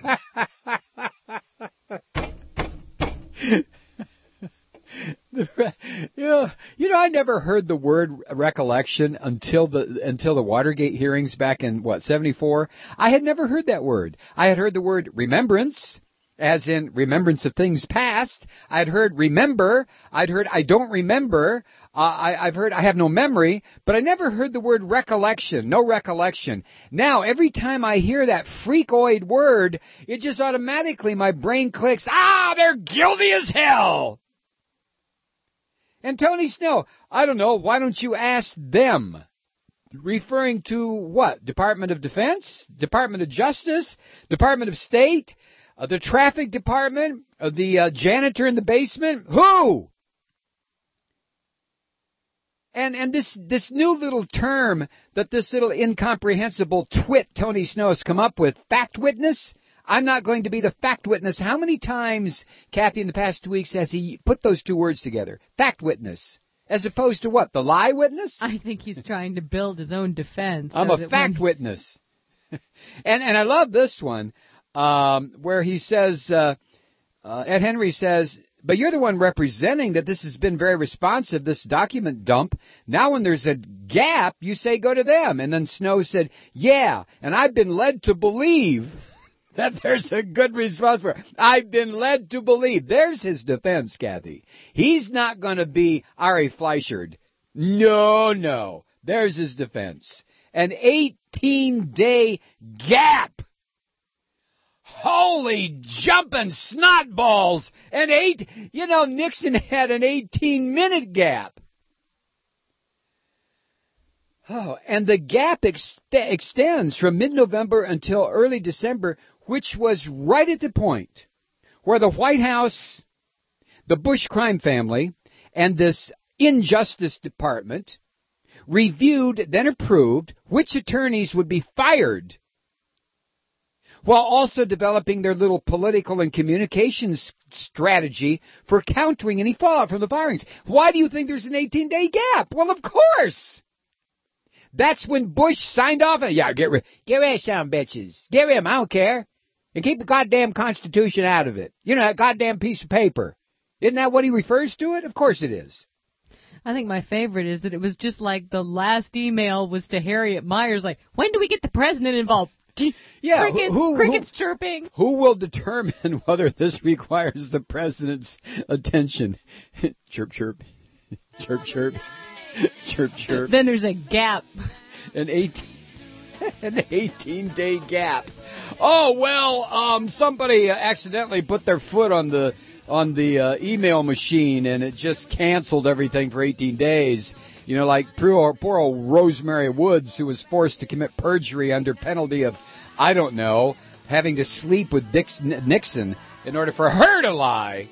you know, you know, I never heard the word recollection until the until the Watergate hearings back in what seventy-four. I had never heard that word. I had heard the word remembrance, as in remembrance of things past. I'd heard remember. I'd heard I don't remember. Uh, I, I've heard I have no memory, but I never heard the word recollection. No recollection. Now, every time I hear that freakoid word, it just automatically my brain clicks. Ah, they're guilty as hell. And Tony Snow, I don't know, why don't you ask them? Referring to what? Department of Defense? Department of Justice? Department of State? Uh, the traffic department? Uh, the uh, janitor in the basement? Who? And and this, this new little term that this little incomprehensible twit Tony Snow has come up with, fact witness? I'm not going to be the fact witness. How many times, Kathy, in the past two weeks has he put those two words together? Fact witness. As opposed to what? The lie witness? I think he's trying to build his own defense. I'm so a fact when... witness. and and I love this one, um, where he says, uh, uh, Ed Henry says, but you're the one representing that this has been very responsive, this document dump. Now when there's a gap, you say go to them. And then Snow said, yeah, and I've been led to believe that there's a good response for it. I've been led to believe. There's his defense, Kathy. He's not going to be Ari Fleischard. No, no. There's his defense. An eighteen-day gap. Holy jumping snot balls. An eight, you know, Nixon had an eighteen-minute gap. Oh, and the gap ex- extends from mid-November until early December, which was right at the point where the White House, the Bush crime family, and this Injustice Department reviewed, then approved, which attorneys would be fired, while also developing their little political and communications strategy for countering any fallout from the firings. Why do you think there's an eighteen-day gap? Well, of course! That's when Bush signed off on it. Yeah, get rid, get rid of some bitches. Get rid of them, I don't care. And keep the goddamn Constitution out of it. You know, that goddamn piece of paper. Isn't that what he refers to it? Of course it is. I think my favorite is that it was just like the last email was to Harriet Myers, like, when do we get the president involved? Yeah, crickets, who, who, crickets who, chirping. Who will determine whether this requires the president's attention? Chirp, chirp. Chirp, chirp. Chirp, chirp. Then there's a gap. An eighteen, an eighteen-day gap. Oh, well, um, somebody accidentally put their foot on the on the uh, email machine, and it just canceled everything for eighteen days. You know, like poor, poor old Rosemary Woods, who was forced to commit perjury under penalty of, I don't know, having to sleep with Dix, Nixon in order for her to lie.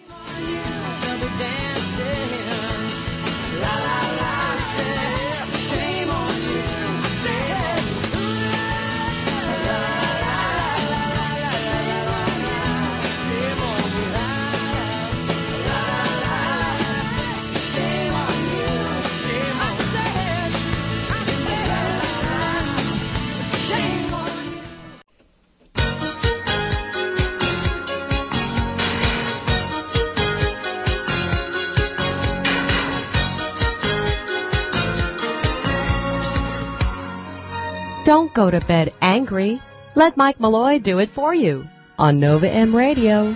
Don't go to bed angry. Let Mike Malloy do it for you on Nova M Radio.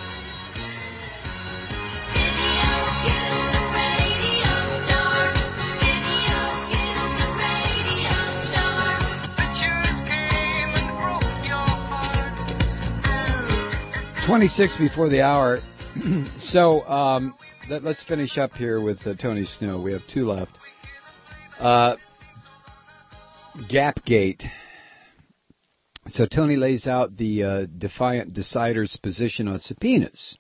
twenty-six before the hour. so um, let, let's finish up here with uh, Tony Snow. We have two left. Uh, Gapgate. So Tony lays out the uh, defiant decider's position on subpoenas.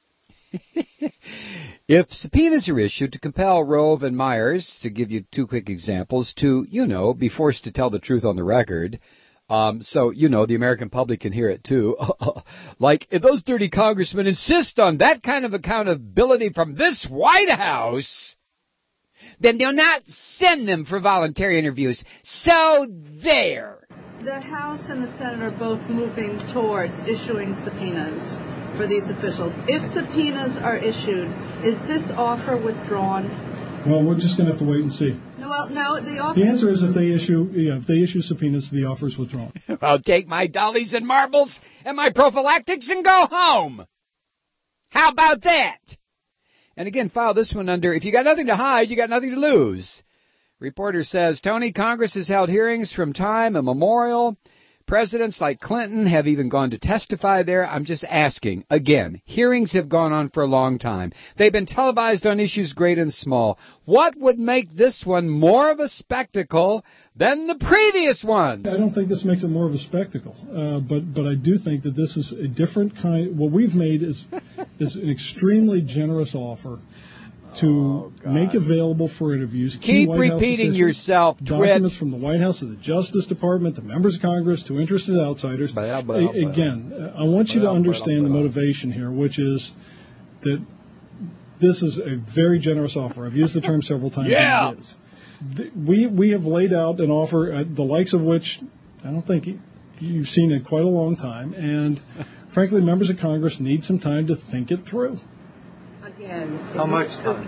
If subpoenas are issued to compel Rove and Myers, to give you two quick examples, to, you know, be forced to tell the truth on the record, um, so, you know, the American public can hear it too, like, if those dirty congressmen insist on that kind of accountability from this White House, then they'll not send them for voluntary interviews. So there. The House and the Senate are both moving towards issuing subpoenas for these officials. If subpoenas are issued, is this offer withdrawn? Well, we're just going to have to wait and see. No, well, no, the offer... The answer is if they issue, yeah, if they issue subpoenas, the offer is withdrawn. I'll take my dollies and marbles and my prophylactics and go home. How about that? And again, file this one under, if you got nothing to hide, you got nothing to lose. Reporter says, Tony, Congress has held hearings from time immemorial. Presidents like Clinton have even gone to testify there. I'm just asking. Again, hearings have gone on for a long time. They've been televised on issues great and small. What would make this one more of a spectacle than the previous ones? I don't think this makes it more of a spectacle, uh, but but I do think that this is a different kind. What we've made is is an extremely generous offer to oh, make available for interviews. Keep repeating yourself, documents Twit. From the White House to the Justice Department, to members of Congress, to interested outsiders. Blah, blah, blah. Again, I want you blah, to understand blah, blah. the motivation here, which is that this is a very generous offer. I've used the term several times. Yeah. It is. We, we have laid out an offer, uh, the likes of which I don't think you've seen in quite a long time, and frankly, members of Congress need some time to think it through. Again, how much time?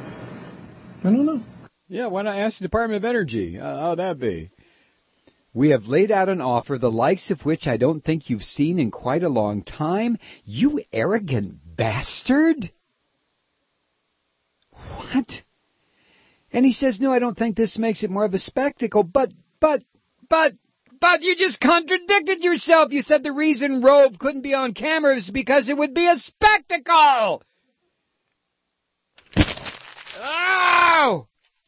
I don't know. Yeah, why not ask the Department of Energy? Uh, how'd that be? We have laid out an offer, the likes of which I don't think you've seen in quite a long time. You arrogant bastard! What? And he says, no, I don't think this makes it more of a spectacle, but, but, but, but you just contradicted yourself. You said the reason Rove couldn't be on camera is because it would be a spectacle! Oh!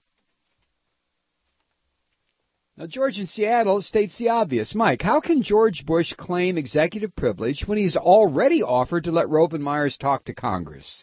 Now, George in Seattle states the obvious. Mike, how can George Bush claim executive privilege when he's already offered to let Rove and Myers talk to Congress?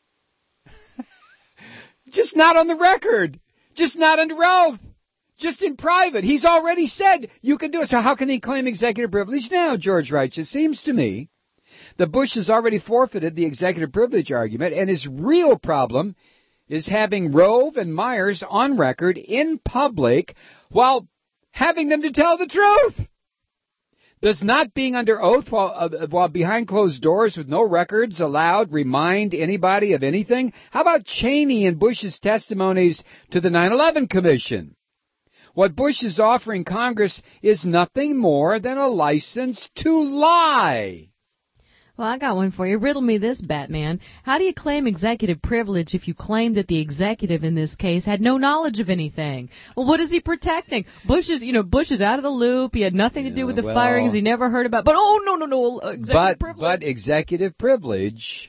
Just not on the record. Just not under oath. Just in private. He's already said you can do it. So how can he claim executive privilege now, George writes? It seems to me that Bush has already forfeited the executive privilege argument, and his real problem is having Rove and Myers on record in public while having them to tell the truth. Does not being under oath while, uh, while behind closed doors with no records allowed remind anybody of anything? How about Cheney and Bush's testimonies to the nine eleven Commission? What Bush is offering Congress is nothing more than a license to lie. Well, I got one for you. Riddle me this, Batman. How do you claim executive privilege if you claim that the executive in this case had no knowledge of anything? Well, what is he protecting? Bush is, you know, Bush is out of the loop. He had nothing to do with the well, firings. He never heard about. But oh no, no, no, executive but, privilege. But executive privilege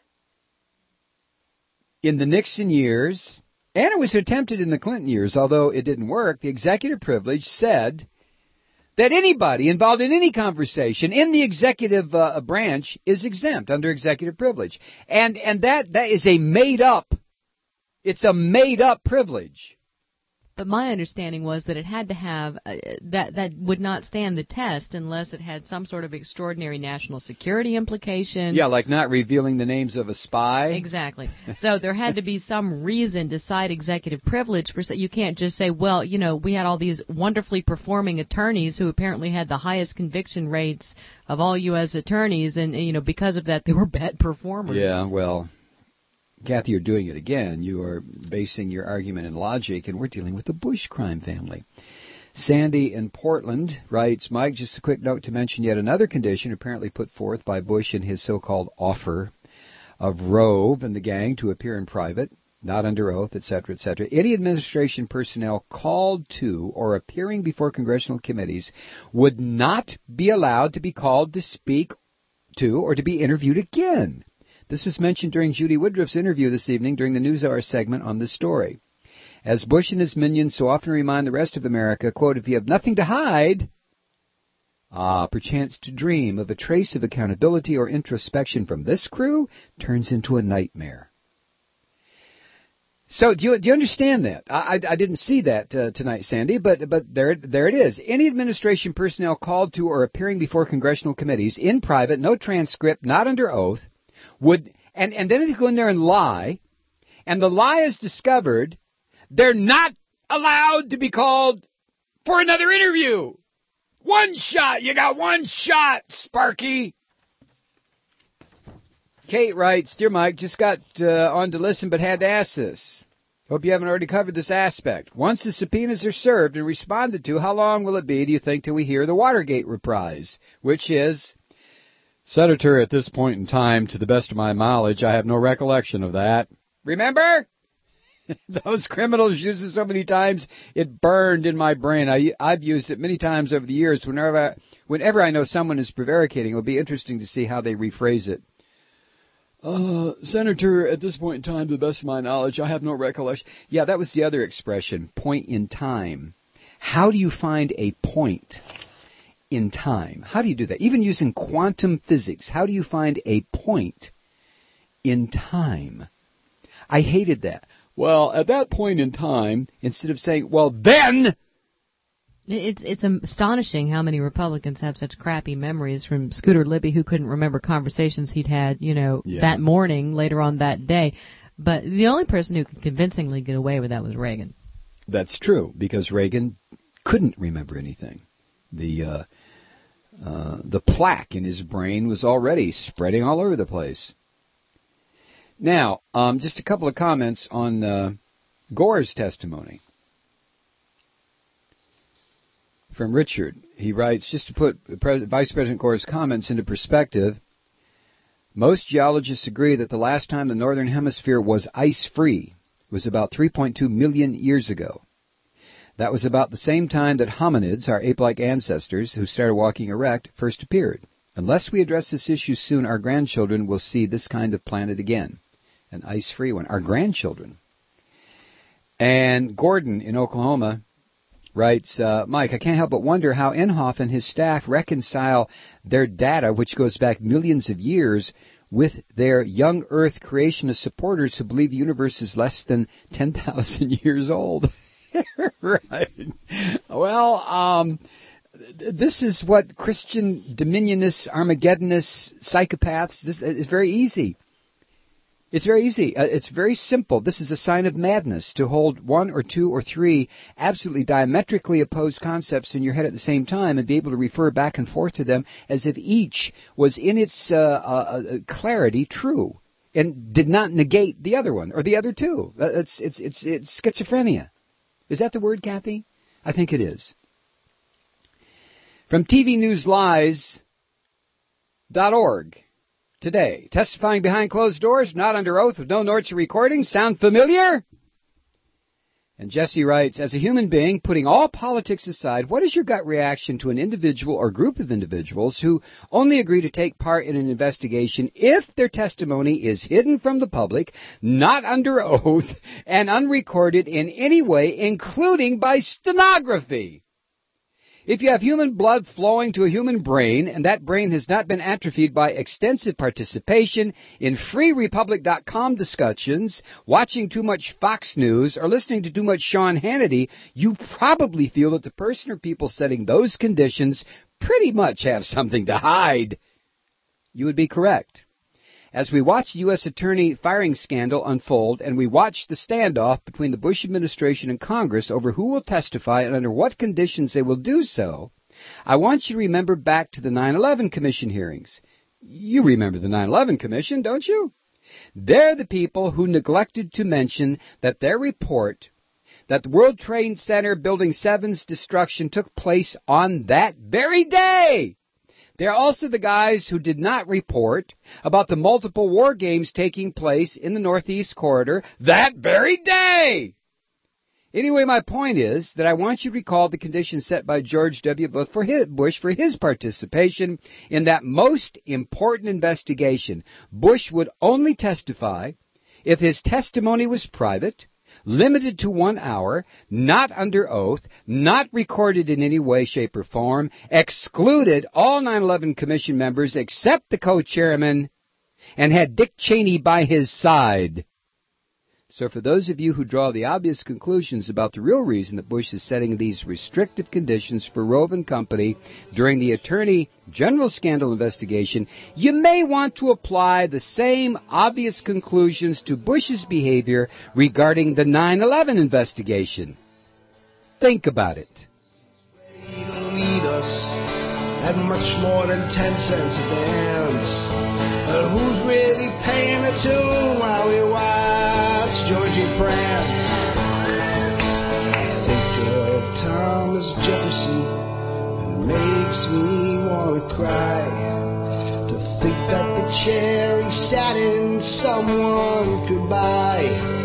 in the Nixon years, and it was attempted in the Clinton years, although it didn't work. The executive privilege said that anybody involved in any conversation in the executive uh, branch is exempt under executive privilege. And and that, that is a made-up, it's a made-up privilege. But my understanding was that it had to have, uh, that that would not stand the test unless it had some sort of extraordinary national security implication. Yeah, like not revealing the names of a spy. Exactly. So there had to be some reason to cite executive privilege. For You can't just say, well, you know, we had all these wonderfully performing attorneys who apparently had the highest conviction rates of all U S attorneys, and, you know, because of that, they were bad performers. Yeah, well, Kathy, you're doing it again. You are basing your argument in logic, and we're dealing with the Bush crime family. Sandy in Portland writes, Mike, just a quick note to mention yet another condition apparently put forth by Bush in his so-called offer of Rove and the gang to appear in private, not under oath, et cetera, et cetera. Any administration personnel called to or appearing before congressional committees would not be allowed to be called to speak to or to be interviewed again. This was mentioned during Judy Woodruff's interview this evening during the NewsHour segment on this story. As Bush and his minions so often remind the rest of America, quote, if you have nothing to hide, Ah, perchance to dream of a trace of accountability or introspection from this crew turns into a nightmare. So do you, do you understand that? I, I, I didn't see that uh, tonight, Sandy, but but there there it is. Any administration personnel called to or appearing before congressional committees in private, no transcript, not under oath, would and, and then if you go in there and lie, and the lie is discovered, they're not allowed to be called for another interview. One shot. You got one shot, Sparky. Kate writes, Dear Mike, just got uh, on to listen but had to ask this. Hope you haven't already covered this aspect. Once the subpoenas are served and responded to, how long will it be, do you think, till we hear the Watergate reprise? Which is, Senator, at this point in time, to the best of my knowledge, I have no recollection of that. Remember? Those criminals used it so many times, it burned in my brain. I, I've used it many times over the years. Whenever I, whenever I know someone is prevaricating, it will be interesting to see how they rephrase it. Uh, Senator, at this point in time, to the best of my knowledge, I have no recollection. Yeah, that was the other expression, point in time. How do you find a point in time? How do you do that? Even using quantum physics, how do you find a point in time? I hated that. Well, at that point in time, instead of saying, well, then... It's it's astonishing how many Republicans have such crappy memories, from Scooter Libby, who couldn't remember conversations he'd had, you know, yeah. that morning, later on that day. But the only person who could convincingly get away with that was Reagan. That's true, because Reagan couldn't remember anything. The uh, uh, the plaque in his brain was already spreading all over the place. Now, um, just a couple of comments on uh, Gore's testimony. From Richard, he writes, just to put Vice President Gore's comments into perspective, most geologists agree that the last time the Northern Hemisphere was ice-free was about three point two million years ago. That was about the same time that hominids, our ape-like ancestors who started walking erect, first appeared. Unless we address this issue soon, our grandchildren will see this kind of planet again, an ice-free one. Our grandchildren. And Gordon in Oklahoma writes, uh, Mike, I can't help but wonder how Inhofe and his staff reconcile their data, which goes back millions of years, with their young Earth creationist supporters who believe the universe is less than ten thousand years old. Right. Well, um, this is what Christian dominionists, Armageddonists, psychopaths, this is very easy. It's very easy. Uh, it's very simple. This is a sign of madness, to hold one or two or three absolutely diametrically opposed concepts in your head at the same time and be able to refer back and forth to them as if each was in its uh, uh, clarity true and did not negate the other one or the other two. Uh, it's, it's, it's, it's schizophrenia. Is that the word, Kathy? I think it is. From T V News Lies dot org. Today, testifying behind closed doors, not under oath, with no notes or recordings. Sound familiar? And Jesse writes, as a human being, putting all politics aside, what is your gut reaction to an individual or group of individuals who only agree to take part in an investigation if their testimony is hidden from the public, not under oath, and unrecorded in any way, including by stenography? If you have human blood flowing to a human brain, and that brain has not been atrophied by extensive participation in free republic dot com discussions, watching too much Fox News, or listening to too much Sean Hannity, you probably feel that the person or people setting those conditions pretty much have something to hide. You would be correct. As we watch the U S attorney firing scandal unfold, and we watch the standoff between the Bush administration and Congress over who will testify and under what conditions they will do so, I want you to remember back to the nine eleven Commission hearings. You remember the nine eleven Commission, don't you? They're the people who neglected to mention that their report that the World Trade Center Building seven's destruction took place on that very day. They're also the guys who did not report about the multiple war games taking place in the Northeast Corridor that very day. Anyway, my point is that I want you to recall the conditions set by George W. Bush for his, Bush for his participation in that most important investigation. Bush would only testify if his testimony was private, limited to one hour, not under oath, not recorded in any way, shape, or form, excluded all nine eleven Commission members except the co-chairman, and had Dick Cheney by his side. So for those of you who draw the obvious conclusions about the real reason that Bush is setting these restrictive conditions for Rove and Company during the Attorney General scandal investigation, you may want to apply the same obvious conclusions to Bush's behavior regarding the nine eleven investigation. Think about it. Lead us at much more than ten cents a dance. But who's really paying the tune while we watch Georgie prance? I think of Thomas Jefferson, and it makes me want to cry. To think that the chair he sat in someone could buy.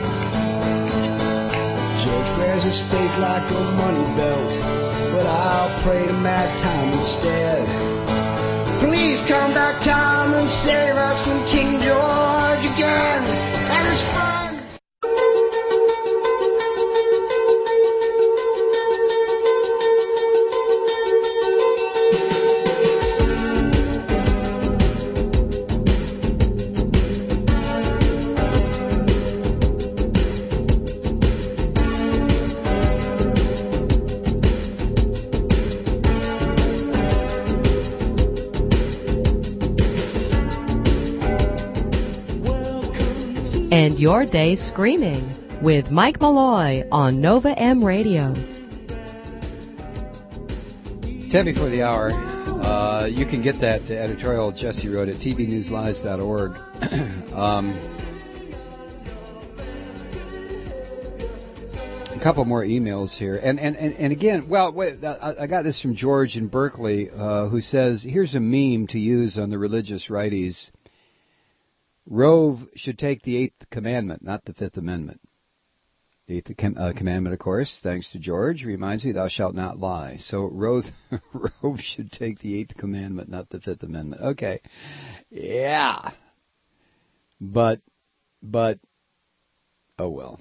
George wears his faith like a money belt, but I'll pray to Mad Time instead. Please come back, Tom, and save us from King George again and his friends. End your day screaming with Mike Malloy on Nova M Radio. ten before the hour. Uh, you can get that editorial Jesse wrote at t v news lies dot org. um, a couple more emails here. And, and, and, and again, well, wait, I, I got this from George in Berkeley, uh, who says, here's a meme to use on the religious righties. Rove should take the Eighth Commandment, not the Fifth Amendment. The Eighth com- uh, Commandment, of course, thanks to George, reminds me, thou shalt not lie. So Rove, Rove should take the Eighth Commandment, not the Fifth Amendment. Okay. Yeah. But, but, oh well.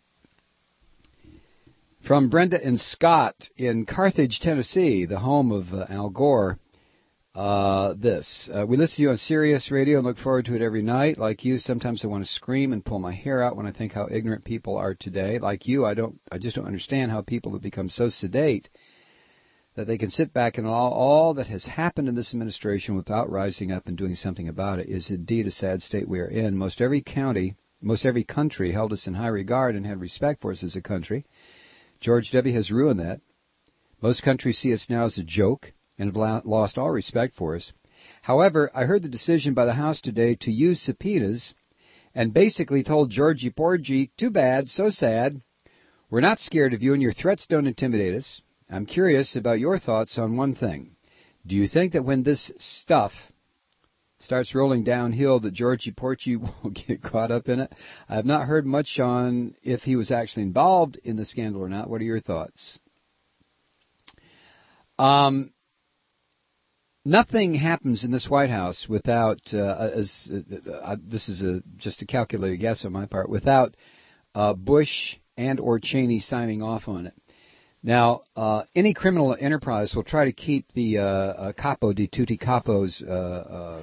From Brenda and Scott in Carthage, Tennessee, the home of uh, Al Gore. Uh, this. Uh, we listen to you on Sirius Radio and look forward to it every night. Like you, sometimes I want to scream and pull my hair out when I think how ignorant people are today. Like you, I don't, I just don't understand how people have become so sedate that they can sit back and all, all that has happened in this administration without rising up and doing something about it is indeed a sad state we are in. Most every county, most every country held us in high regard and had respect for us as a country. George W. has ruined that. Most countries see us now as a joke and have lost all respect for us. However, I heard the decision by the House today to use subpoenas and basically told Georgie Porgy, too bad, so sad. We're not scared of you and your threats don't intimidate us. I'm curious about your thoughts on one thing. Do you think that when this stuff starts rolling downhill that Georgie Porgy will get caught up in it? I have not heard much on if he was actually involved in the scandal or not. What are your thoughts? Um... Nothing happens in this White House without, uh, as uh, uh, this is a, just a calculated guess on my part, without uh, Bush and or Cheney signing off on it. Now, uh, any criminal enterprise will try to keep the uh, uh, capo di tutti capos uh, uh,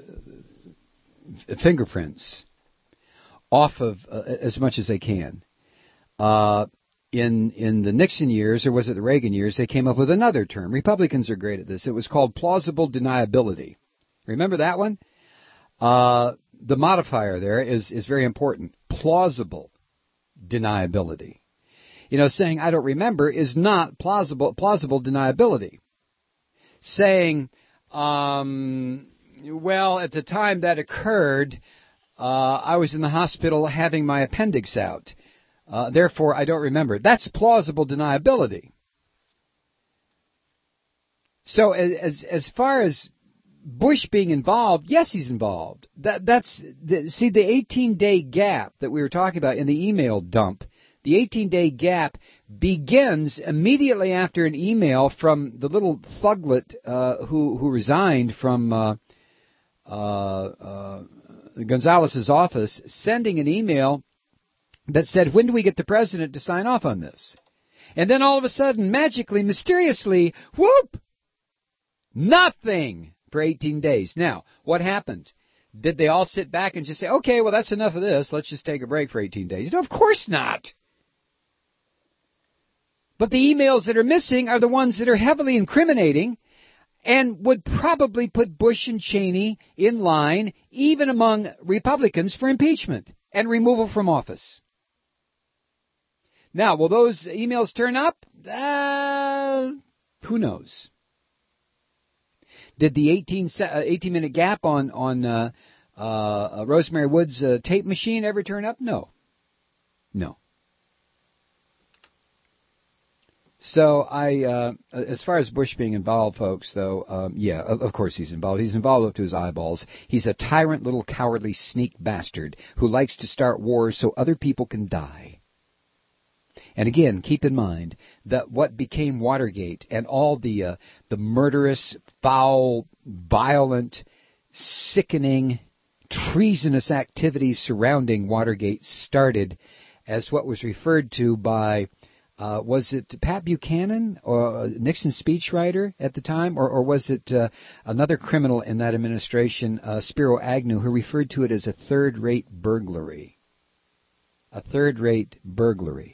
fingerprints off of uh, as much as they can. Uh, In in the Nixon years, or was it the Reagan years, they came up with another term. Republicans are great at this. It was called plausible deniability. Remember that one? Uh, the modifier there is, is very important. Plausible deniability. You know, saying I don't remember is not plausible plausible deniability. Saying, um, well, at the time that occurred, uh, I was in the hospital having my appendix out. Uh, therefore, I don't remember. That's plausible deniability. So, as as far as Bush being involved, yes, he's involved. That that's the, see the eighteen-day gap that we were talking about in the email dump. The eighteen-day gap begins immediately after an email from the little thuglet uh, who who resigned from uh, uh, uh, Gonzalez's office, sending an email that said, when do we get the president to sign off on this? And then all of a sudden, magically, mysteriously, whoop, nothing for eighteen days. Now, what happened? Did they all sit back and just say, okay, well, that's enough of this. Let's just take a break for eighteen days. No, of course not. But the emails that are missing are the ones that are heavily incriminating and would probably put Bush and Cheney in line, even among Republicans, for impeachment and removal from office. Now, will those emails turn up? Uh, who knows? Did the eighteen, eighteen minute gap on, on uh, uh, Rosemary Wood's uh, tape machine ever turn up? No. No. So I, uh, as far as Bush being involved, folks, though, um, yeah, of, of course he's involved. He's involved up to his eyeballs. He's a tyrant little cowardly sneak bastard who likes to start wars so other people can die. And again, keep in mind that what became Watergate and all the uh, the murderous, foul, violent, sickening, treasonous activities surrounding Watergate started as what was referred to by, uh, was it Pat Buchanan, or Nixon's speechwriter at the time, or, or was it uh, another criminal in that administration, uh, Spiro Agnew, who referred to it as a third-rate burglary? A third-rate burglary.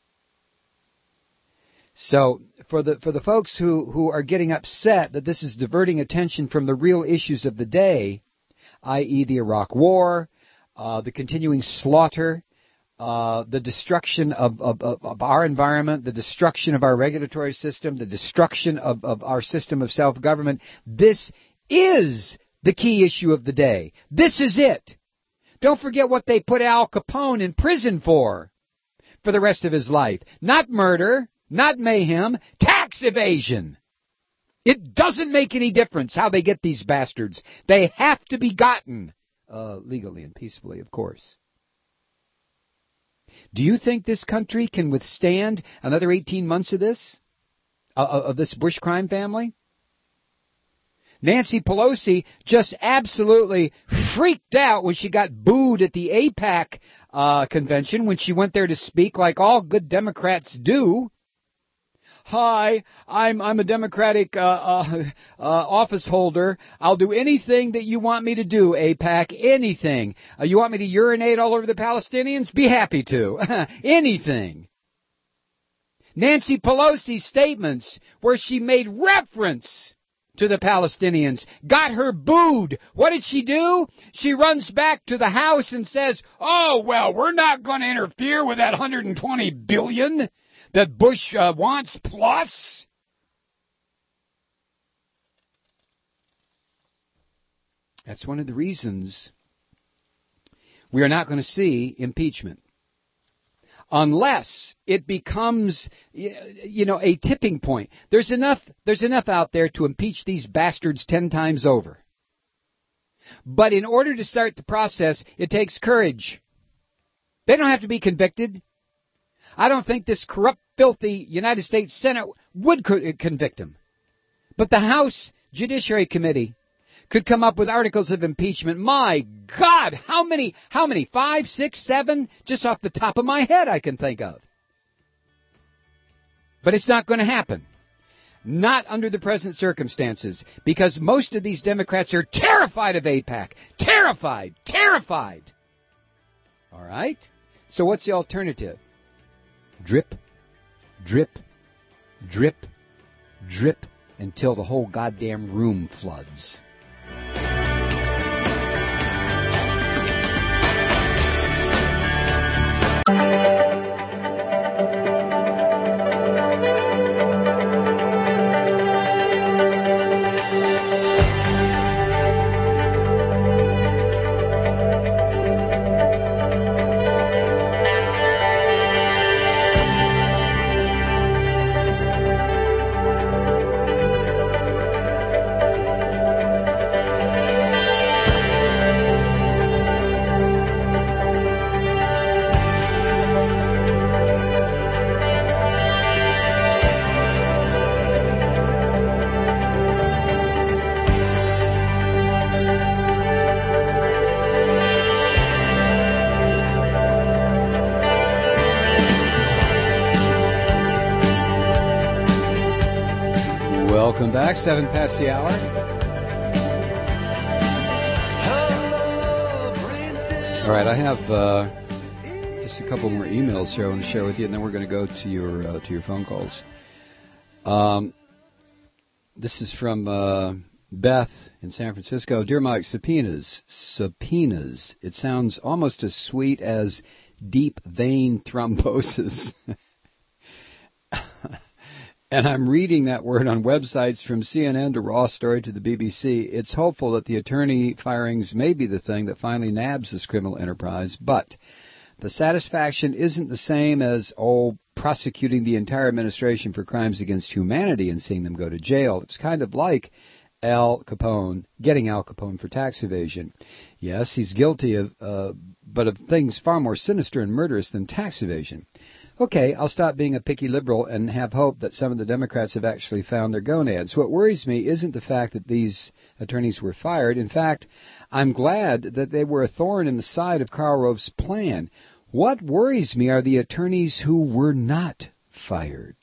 So for the for the folks who, who are getting upset that this is diverting attention from the real issues of the day, that is the Iraq War, uh, the continuing slaughter, uh, the destruction of, of, of our environment, the destruction of our regulatory system, the destruction of, of our system of self-government, this is the key issue of the day. This is it. Don't forget what they put Al Capone in prison for, for the rest of his life. Not murder. Not mayhem, tax evasion. It doesn't make any difference how they get these bastards. They have to be gotten, uh, legally and peacefully, of course. Do you think this country can withstand another eighteen months of this, uh, of this Bush crime family? Nancy Pelosi just absolutely freaked out when she got booed at the AIPAC uh, convention when she went there to speak, like all good Democrats do. Hi, I'm I'm a Democratic uh, uh, uh, office holder. I'll do anything that you want me to do, AIPAC, anything. Uh, you want me to urinate all over the Palestinians? Be happy to. Anything. Nancy Pelosi's statements where she made reference to the Palestinians got her booed. What did she do? She runs back to the House and says, oh, well, we're not going to interfere with that one hundred twenty billion dollars that Bush uh, wants plus. That's one of the reasons we are not going to see impeachment. Unless it becomes, you know, a tipping point. There's enough, there's enough out there to impeach these bastards ten times over. But in order to start the process, it takes courage. They don't have to be convicted. I don't think this corrupt, filthy United States Senate would convict him. But the House Judiciary Committee could come up with articles of impeachment. My God, how many, how many, five, six, seven, just off the top of my head I can think of. But it's not going to happen. Not under the present circumstances, because most of these Democrats are terrified of AIPAC. Terrified, terrified. All right? So what's the alternative? Drip, drip, drip, drip, until the whole goddamn room floods. back. Seven past the hour. All right, I have uh, just a couple more emails here I want to share with you, and then we're going to go to your uh, to your phone calls. Um, this is from uh, Beth in San Francisco. Dear Mike, subpoenas, subpoenas. It sounds almost as sweet as deep vein thrombosis. And I'm reading that word on websites from C N N to Raw Story to the B B C. It's hopeful that the attorney firings may be the thing that finally nabs this criminal enterprise, but the satisfaction isn't the same as, oh, prosecuting the entire administration for crimes against humanity and seeing them go to jail. It's kind of like Al Capone, getting Al Capone for tax evasion. Yes, he's guilty of, uh, but of things far more sinister and murderous than tax evasion. Okay, I'll stop being a picky liberal and have hope that some of the Democrats have actually found their gonads. What worries me isn't the fact that these attorneys were fired. In fact, I'm glad that they were a thorn in the side of Karl Rove's plan. What worries me are the attorneys who were not fired.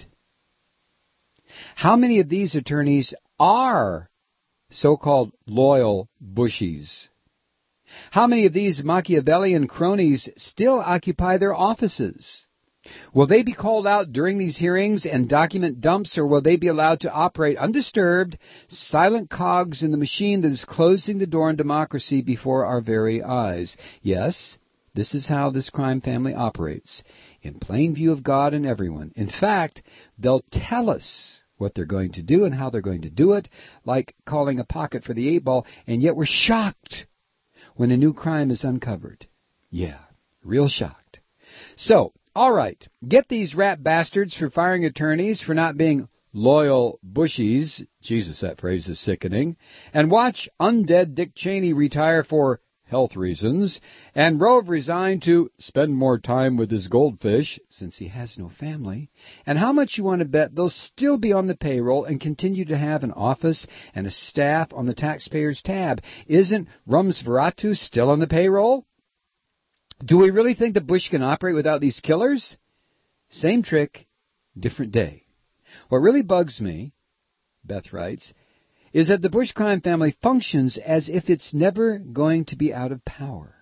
How many of these attorneys are so-called loyal Bushies? How many of these Machiavellian cronies still occupy their offices? Will they be called out during these hearings and document dumps, or will they be allowed to operate undisturbed, silent cogs in the machine that is closing the door on democracy before our very eyes? Yes, this is how this crime family operates, in plain view of God and everyone. In fact, they'll tell us what they're going to do and how they're going to do it, like calling a pocket for the eight ball, and yet we're shocked when a new crime is uncovered. Yeah, real shocked. So, all right, get these rat bastards for firing attorneys for not being loyal Bushies. Jesus, that phrase is sickening. And watch undead Dick Cheney retire for health reasons, and Rove resign to spend more time with his goldfish, since he has no family. And how much you want to bet they'll still be on the payroll and continue to have an office and a staff on the taxpayer's tab? Isn't Rumsferatu still on the payroll? Do we really think that Bush can operate without these killers? Same trick, different day. What really bugs me, Beth writes, is that the Bush crime family functions as if it's never going to be out of power.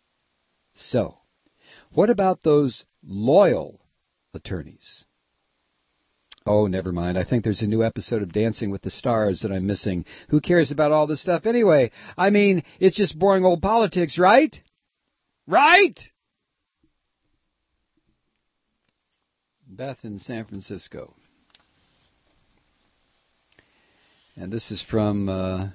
So, what about those loyal attorneys? Oh, never mind. I think there's a new episode of Dancing with the Stars that I'm missing. Who cares about all this stuff anyway? I mean, it's just boring old politics, right? Right? Beth in San Francisco. And this is from uh,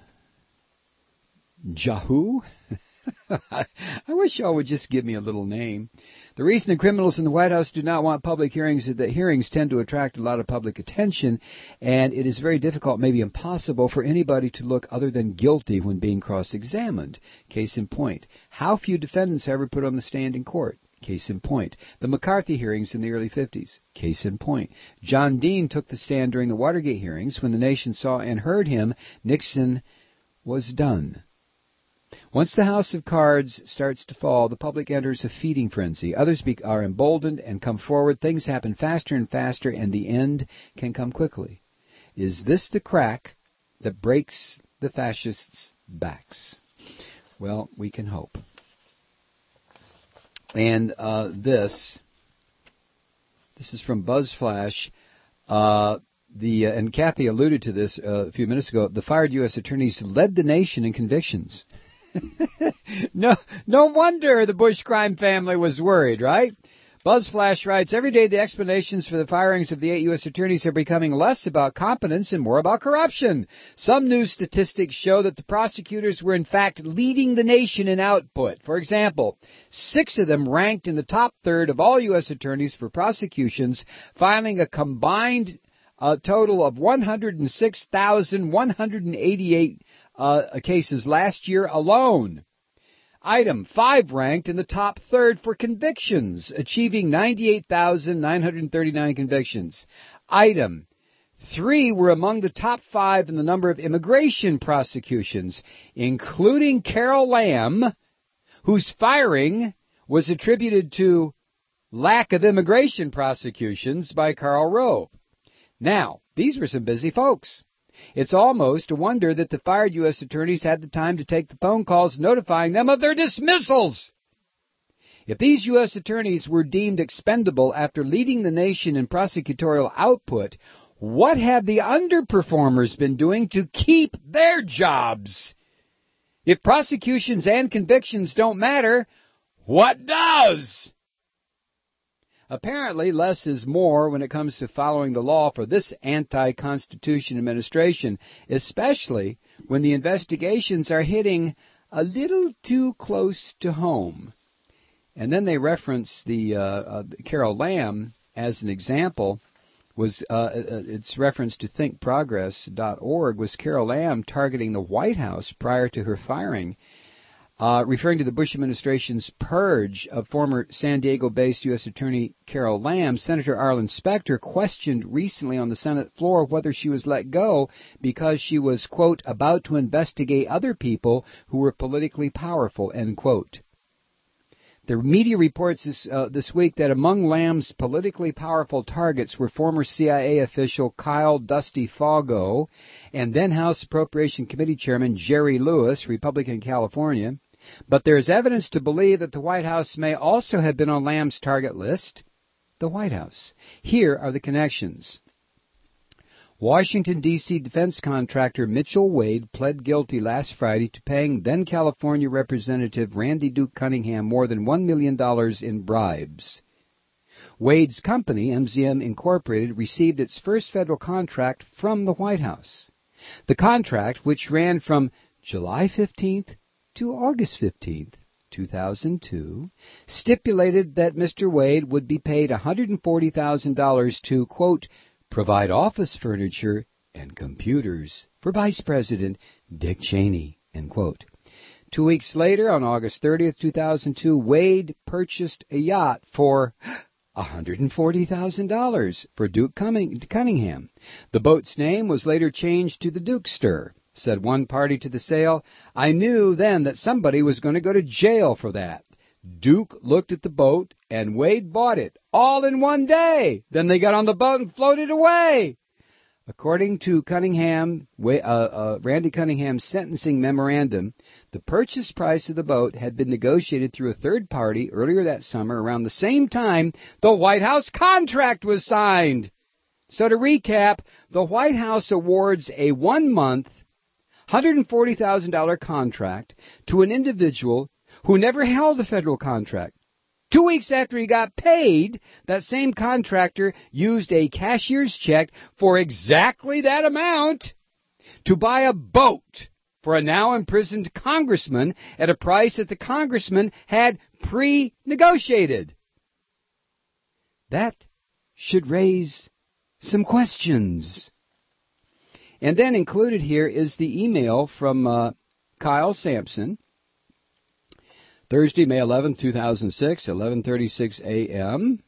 Yahoo. I wish y'all would just give me a little name. The reason the criminals in the White House do not want public hearings is that hearings tend to attract a lot of public attention, and it is very difficult, maybe impossible, for anybody to look other than guilty when being cross-examined. Case in point, how few defendants ever put on the stand in court? Case in point, the McCarthy hearings in the early fifties. Case in point, John Dean took the stand during the Watergate hearings. When the nation saw and heard him, Nixon was done. Once the house of cards starts to fall, the public enters a feeding frenzy. Others be- are emboldened and come forward. Things happen faster and faster, and the end can come quickly. Is this the crack that breaks the fascists' backs? Well, we can hope. And uh, this, this is from BuzzFlash. Uh, the uh, and Kathy alluded to this uh, a few minutes ago. The fired U S attorneys led the nation in convictions. no, no wonder the Bush crime family was worried, right? BuzzFlash writes, every day the explanations for the firings of the eight U S attorneys are becoming less about competence and more about corruption. Some news statistics show that the prosecutors were in fact leading the nation in output. For example, six of them ranked in the top third of all U S attorneys for prosecutions, filing a combined uh, total of one hundred six thousand one hundred eighty-eight uh, cases last year alone. Item five ranked in the top third for convictions, achieving ninety-eight thousand nine hundred thirty-nine convictions. Item three were among the top five in the number of immigration prosecutions, including Carol Lam, whose firing was attributed to lack of immigration prosecutions by Karl Rove. Now, these were some busy folks. It's almost a wonder that the fired U S attorneys had the time to take the phone calls notifying them of their dismissals. If these U S attorneys were deemed expendable after leading the nation in prosecutorial output, what have the underperformers been doing to keep their jobs? If prosecutions and convictions don't matter, what does? Apparently, less is more when it comes to following the law for this anti-Constitution administration, especially when the investigations are hitting a little too close to home. And then they reference the uh, uh, Carol Lam as an example. Was uh, its reference to think progress dot org was Carol Lam targeting the White House prior to her firing, uh, referring to the Bush administration's purge of former San Diego-based U S Attorney Carol Lam. Senator Arlen Specter questioned recently on the Senate floor whether she was let go because she was, quote, about to investigate other people who were politically powerful, end quote. The media reports this, uh, this week that among Lam's politically powerful targets were former C I A official Kyle Dusty Foggo and then House Appropriation Committee Chairman Jerry Lewis, Republican California. But there is evidence to believe that the White House may also have been on Lam's target list. The White House. Here are the connections. Washington, D C defense contractor Mitchell Wade pled guilty last Friday to paying then-California Representative Randy Duke Cunningham more than one million dollars in bribes. Wade's company, M Z M Incorporated, received its first federal contract from the White House. The contract, which ran from July fifteenth to August fifteenth, two thousand two, stipulated that Mister Wade would be paid one hundred forty thousand dollars to, quote, provide office furniture and computers for Vice President Dick Cheney, end quote. Two weeks later, on August thirtieth, two thousand two, Wade purchased a yacht for one hundred forty thousand dollars for Duke Cunningham. The boat's name was later changed to the Dukester. Said one party to the sale, I knew then that somebody was going to go to jail for that. Duke looked at the boat, and Wade bought it, all in one day. Then they got on the boat and floated away. According to Cunningham, uh, uh, Randy Cunningham's sentencing memorandum, the purchase price of the boat had been negotiated through a third party earlier that summer around the same time the White House contract was signed. So to recap, the White House awards a one-month, one hundred forty thousand dollars contract to an individual who never held a federal contract. Two weeks after he got paid, that same contractor used a cashier's check for exactly that amount to buy a boat for a now imprisoned congressman at a price that the congressman had pre-negotiated. That should raise some questions. And then included here is the email from uh, Kyle Sampson, Thursday, May eleventh, two thousand six, eleven thirty-six a.m.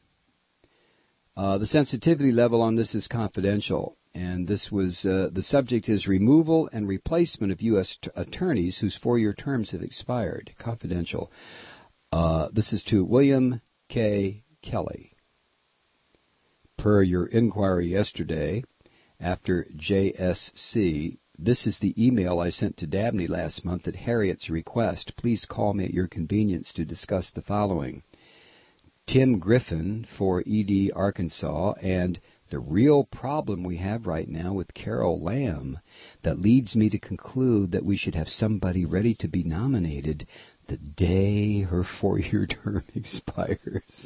Uh, the sensitivity level on this is confidential, and this was uh, the subject is removal and replacement of U S t- attorneys whose four-year terms have expired. Confidential. Uh, this is to William K. Kelly. Per your inquiry yesterday, after J S C. This is the email I sent to Dabney last month at Harriet's request. Please call me at your convenience to discuss the following. Tim Griffin for E D Arkansas and the real problem we have right now with Carol Lam that leads me to conclude that we should have somebody ready to be nominated the day her four-year term expires.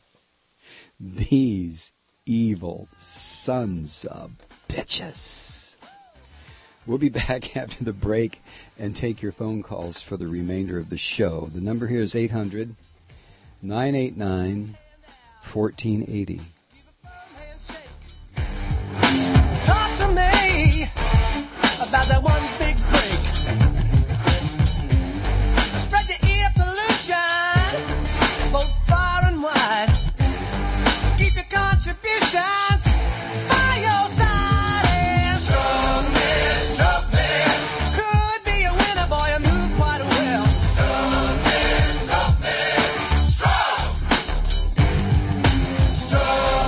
These evil sons of bitches. We'll be back after the break and take your phone calls for the remainder of the show. The number here is eight hundred, nine eight nine, one four eight zero. Talk to me about that one big break. Spread the ear pollution, both far and wide. Keep your contributions by your side. And strong man, strong man. Could be a winner, boy, and move quite well. Strong man, strong man. Strong. Strong.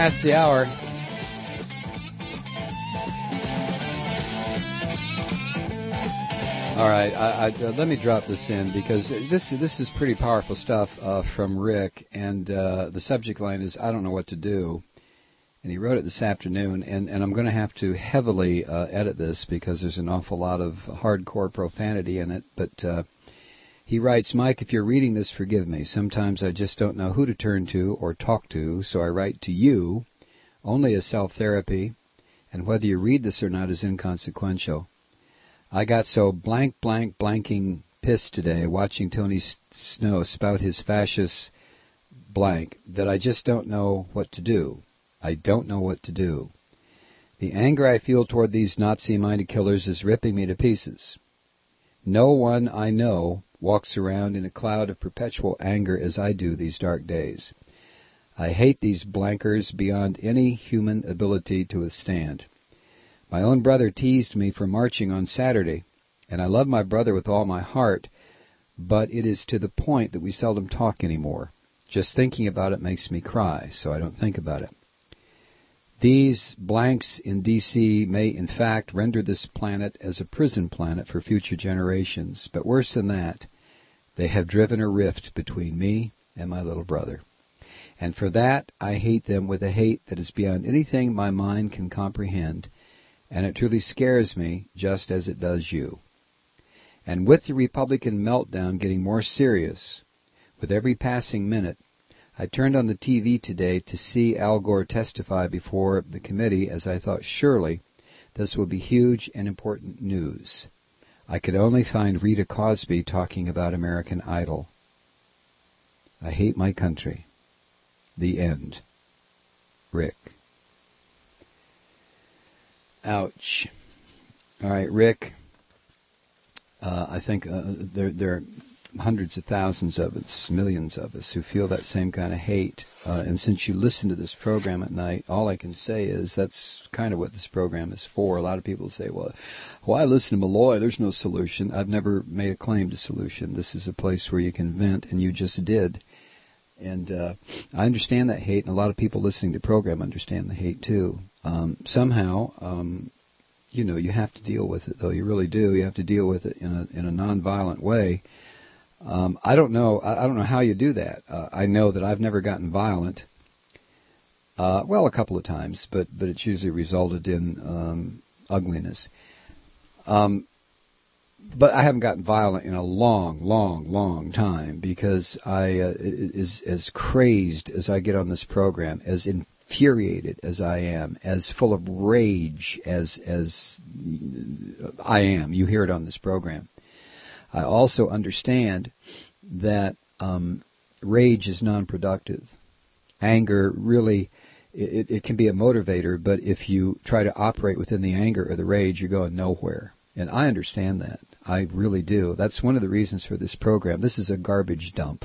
past the hour. All right, I, I, uh, let me drop this in because this this is pretty powerful stuff uh, from Rick, and uh, the subject line is, I don't know what to do. And he wrote it this afternoon, and, and I'm going to have to heavily uh, edit this because there's an awful lot of hardcore profanity in it. But uh, he writes, Mike, if you're reading this, forgive me. Sometimes I just don't know who to turn to or talk to, so I write to you, only as self-therapy, and whether you read this or not is inconsequential. I got so blank, blank, blanking pissed today watching Tony Snow spout his fascist blank that I just don't know what to do. I don't know what to do. The anger I feel toward these Nazi-minded killers is ripping me to pieces. No one I know walks around in a cloud of perpetual anger as I do these dark days. I hate these blankers beyond any human ability to withstand. My own brother teased me for marching on Saturday, and I love my brother with all my heart, but it is to the point that we seldom talk anymore. Just thinking about it makes me cry, so I don't think about it. These blanks in D C may in fact render this planet as a prison planet for future generations, but worse than that, they have driven a rift between me and my little brother. And for that, I hate them with a hate that is beyond anything my mind can comprehend, and it truly scares me just as it does you. And with the Republican meltdown getting more serious with every passing minute, I turned on the T V today to see Al Gore testify before the committee, as I thought surely this will be huge and important news. I could only find Rita Cosby talking about American Idol. I hate my country. The end. Rick. Ouch. All right, Rick. Uh, I think uh, there there are hundreds of thousands of us, millions of us, who feel that same kind of hate. Uh, and since you listen to this program at night, all I can say is that's kind of what this program is for. A lot of people say, well, why listen to Malloy? There's no solution. I've never made a claim to solution. This is a place where you can vent, and you just did. And uh, I understand that hate, and a lot of people listening to the program understand the hate, too. Um, somehow, um, you know, you have to deal with it, though. You really do. You have to deal with it in a in a nonviolent way. Um, I don't know. I, I don't know how you do that. Uh, I know that I've never gotten violent. Uh, well, a couple of times, but but it's usually resulted in um, ugliness. Um, but I haven't gotten violent in a long, long, long time because I, uh, as as crazed as I get on this program, as infuriated as I am, as full of rage as as I am. You hear it on this program. I also understand that um, rage is non-productive. Anger really, it, it can be a motivator, but if you try to operate within the anger or the rage, you're going nowhere. And I understand that. I really do. That's one of the reasons for this program. This is a garbage dump.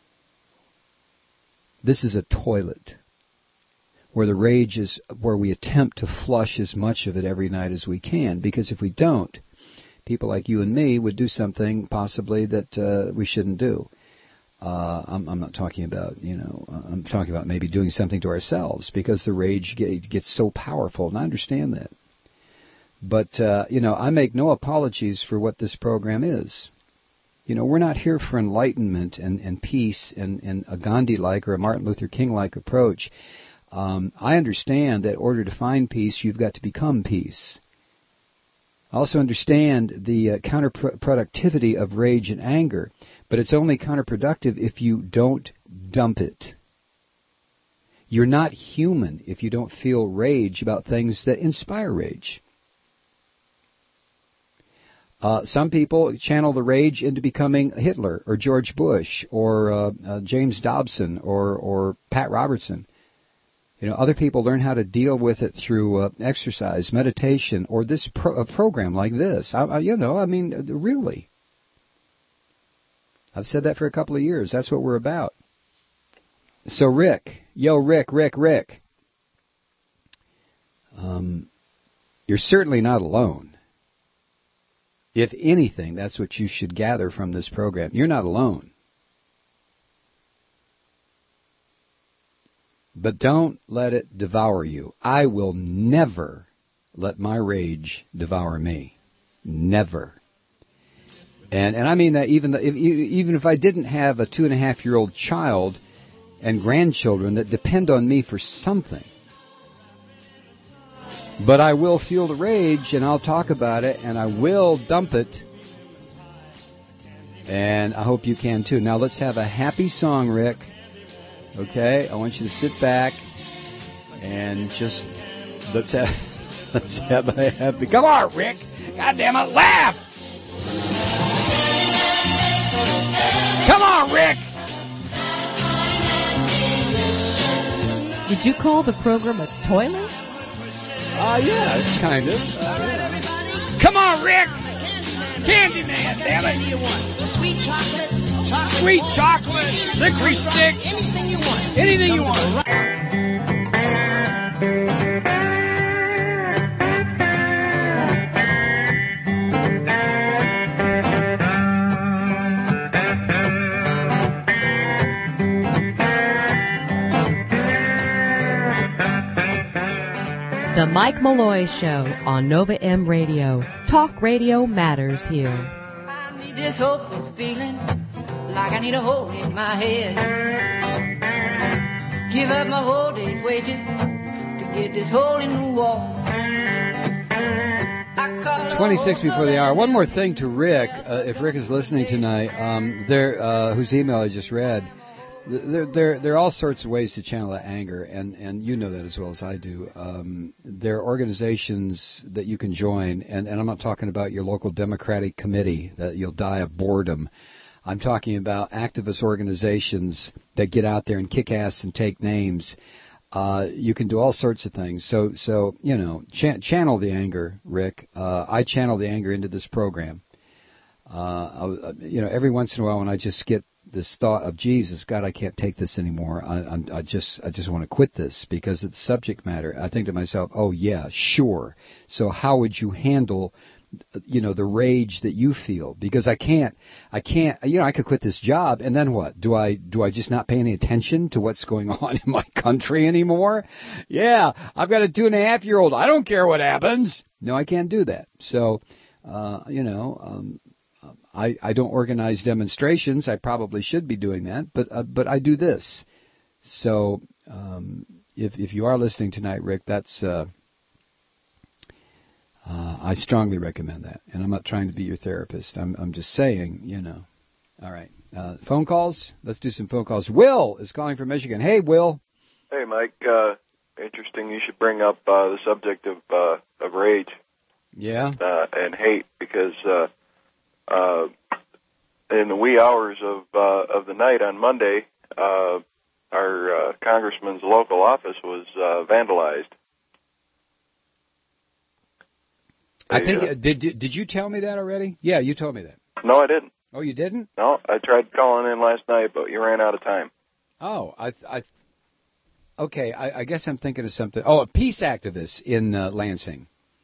This is a toilet where the rage is, where we attempt to flush as much of it every night as we can, because if we don't, people like you and me would do something possibly that uh, we shouldn't do. Uh, I'm, I'm not talking about, you know, I'm talking about maybe doing something to ourselves because the rage get, gets so powerful, and I understand that. But, uh, you know, I make no apologies for what this program is. You know, we're not here for enlightenment and, and peace and, and a Gandhi-like or a Martin Luther King-like approach. Um, I understand that in order to find peace, you've got to become peace. I also understand the uh, counterproductivity of rage and anger, but it's only counterproductive if you don't dump it. You're not human if you don't feel rage about things that inspire rage. Uh, some people channel the rage into becoming Hitler or George Bush or uh, uh, James Dobson or, or Pat Robertson. You know, other people learn how to deal with it through uh, exercise, meditation, or this pro- a program like this. I, I, you know, I mean, really. I've said that for a couple of years. That's what we're about. So, Rick, yo, Rick, Rick, Rick, um, you're certainly not alone. If anything, that's what you should gather from this program. You're not alone. But don't let it devour you. I will never let my rage devour me. Never. And and I mean that even the, if, even if I didn't have a two and a half year old child and grandchildren that depend on me for something. But I will feel the rage, and I'll talk about it, and I will dump it. And I hope you can too. Now let's have a happy song, Rick. Okay, I want you to sit back and just let's have let's have a happy. Come on, Rick! God damn it, laugh! Come on, Rick! Did you call the program a toilet? Uh, yeah, it's kind of. Uh, Come on, Rick! Candyman, damn it! Anything you want. Sweet chocolate, chocolate Sweet chocolate, licorice sticks. Anything you want. Anything you want. The Mike Malloy Show on Nova M Radio. Talk radio matters here. I need this hopeless feeling, like I need a hole in my head. Give up my whole day's wages to get this hole in the wall. twenty-six before the hour. One more thing to Rick, uh, if Rick is listening tonight, um, there, uh, whose email I just read. There, there, there are all sorts of ways to channel that anger, and, and you know that as well as I do. Um, there are organizations that you can join, and, and I'm not talking about your local Democratic committee that you'll die of boredom. I'm talking about activist organizations that get out there and kick ass and take names. Uh, you can do all sorts of things. So, so you know, ch- channel the anger, Rick. Uh, I channel the anger into this program. Uh, I, you know, every once in a while when I just get this thought of Jesus, God, I can't take this anymore. I, I'm, I just, I just want to quit this because it's subject matter. I think to myself, oh yeah, sure. So how would you handle, you know, the rage that you feel? Because I can't, I can't, you know, I could quit this job and then what? Do I, do I just not pay any attention to what's going on in my country anymore? Yeah, I've got a two and a half year old. I don't care what happens. No, I can't do that. So, uh, you know, um, I, I don't organize demonstrations. I probably should be doing that, but uh, but I do this. So um, if if you are listening tonight, Rick, that's uh, uh, I strongly recommend that. And I'm not trying to be your therapist. I'm I'm just saying, you know. All right, uh, phone calls. Let's do some phone calls. Will is calling from Michigan. Hey, Will. Hey, Mike. Uh, interesting. You should bring up uh, the subject of uh, of rage. Yeah. Uh, and hate because. Uh, Uh, in the wee hours of uh, of the night on Monday, uh, our uh, congressman's local office was uh, vandalized. I think uh, did did you tell me that already? Yeah, you told me that. No, I didn't. Oh, you didn't? No, I tried calling in last night, but you ran out of time. Oh, I I okay. I, I guess I'm thinking of something. Oh, a peace activist in uh, Lansing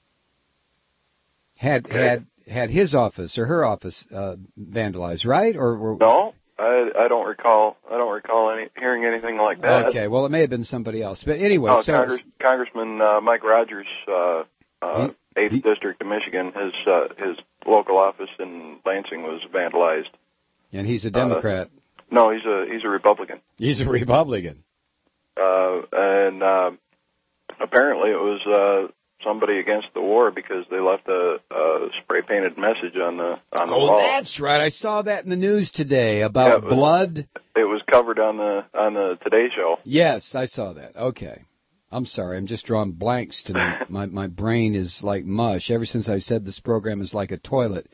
had Okay. had. had his office or her office uh, vandalized, right? Or, or No, I I don't recall. I don't recall any hearing anything like that. Okay, well, it may have been somebody else, but anyway. No, so Congress, Congressman uh, Mike Rogers, uh, uh, He- eighth District of Michigan, his uh, his local office in Lansing was vandalized. and he's a Democrat. Uh, no, he's a he's a Republican. He's a Republican. Uh, and uh, apparently it was uh, somebody against the war because they left a, a spray painted message on the on the Oh, wall. that's right. I saw that in the news today about Yeah, it was- blood. It was covered on the on the Today Show. Yes, I saw that. Okay. I'm sorry. I'm just drawing blanks tonight. my my brain is like mush. Ever since I said this program is like a toilet.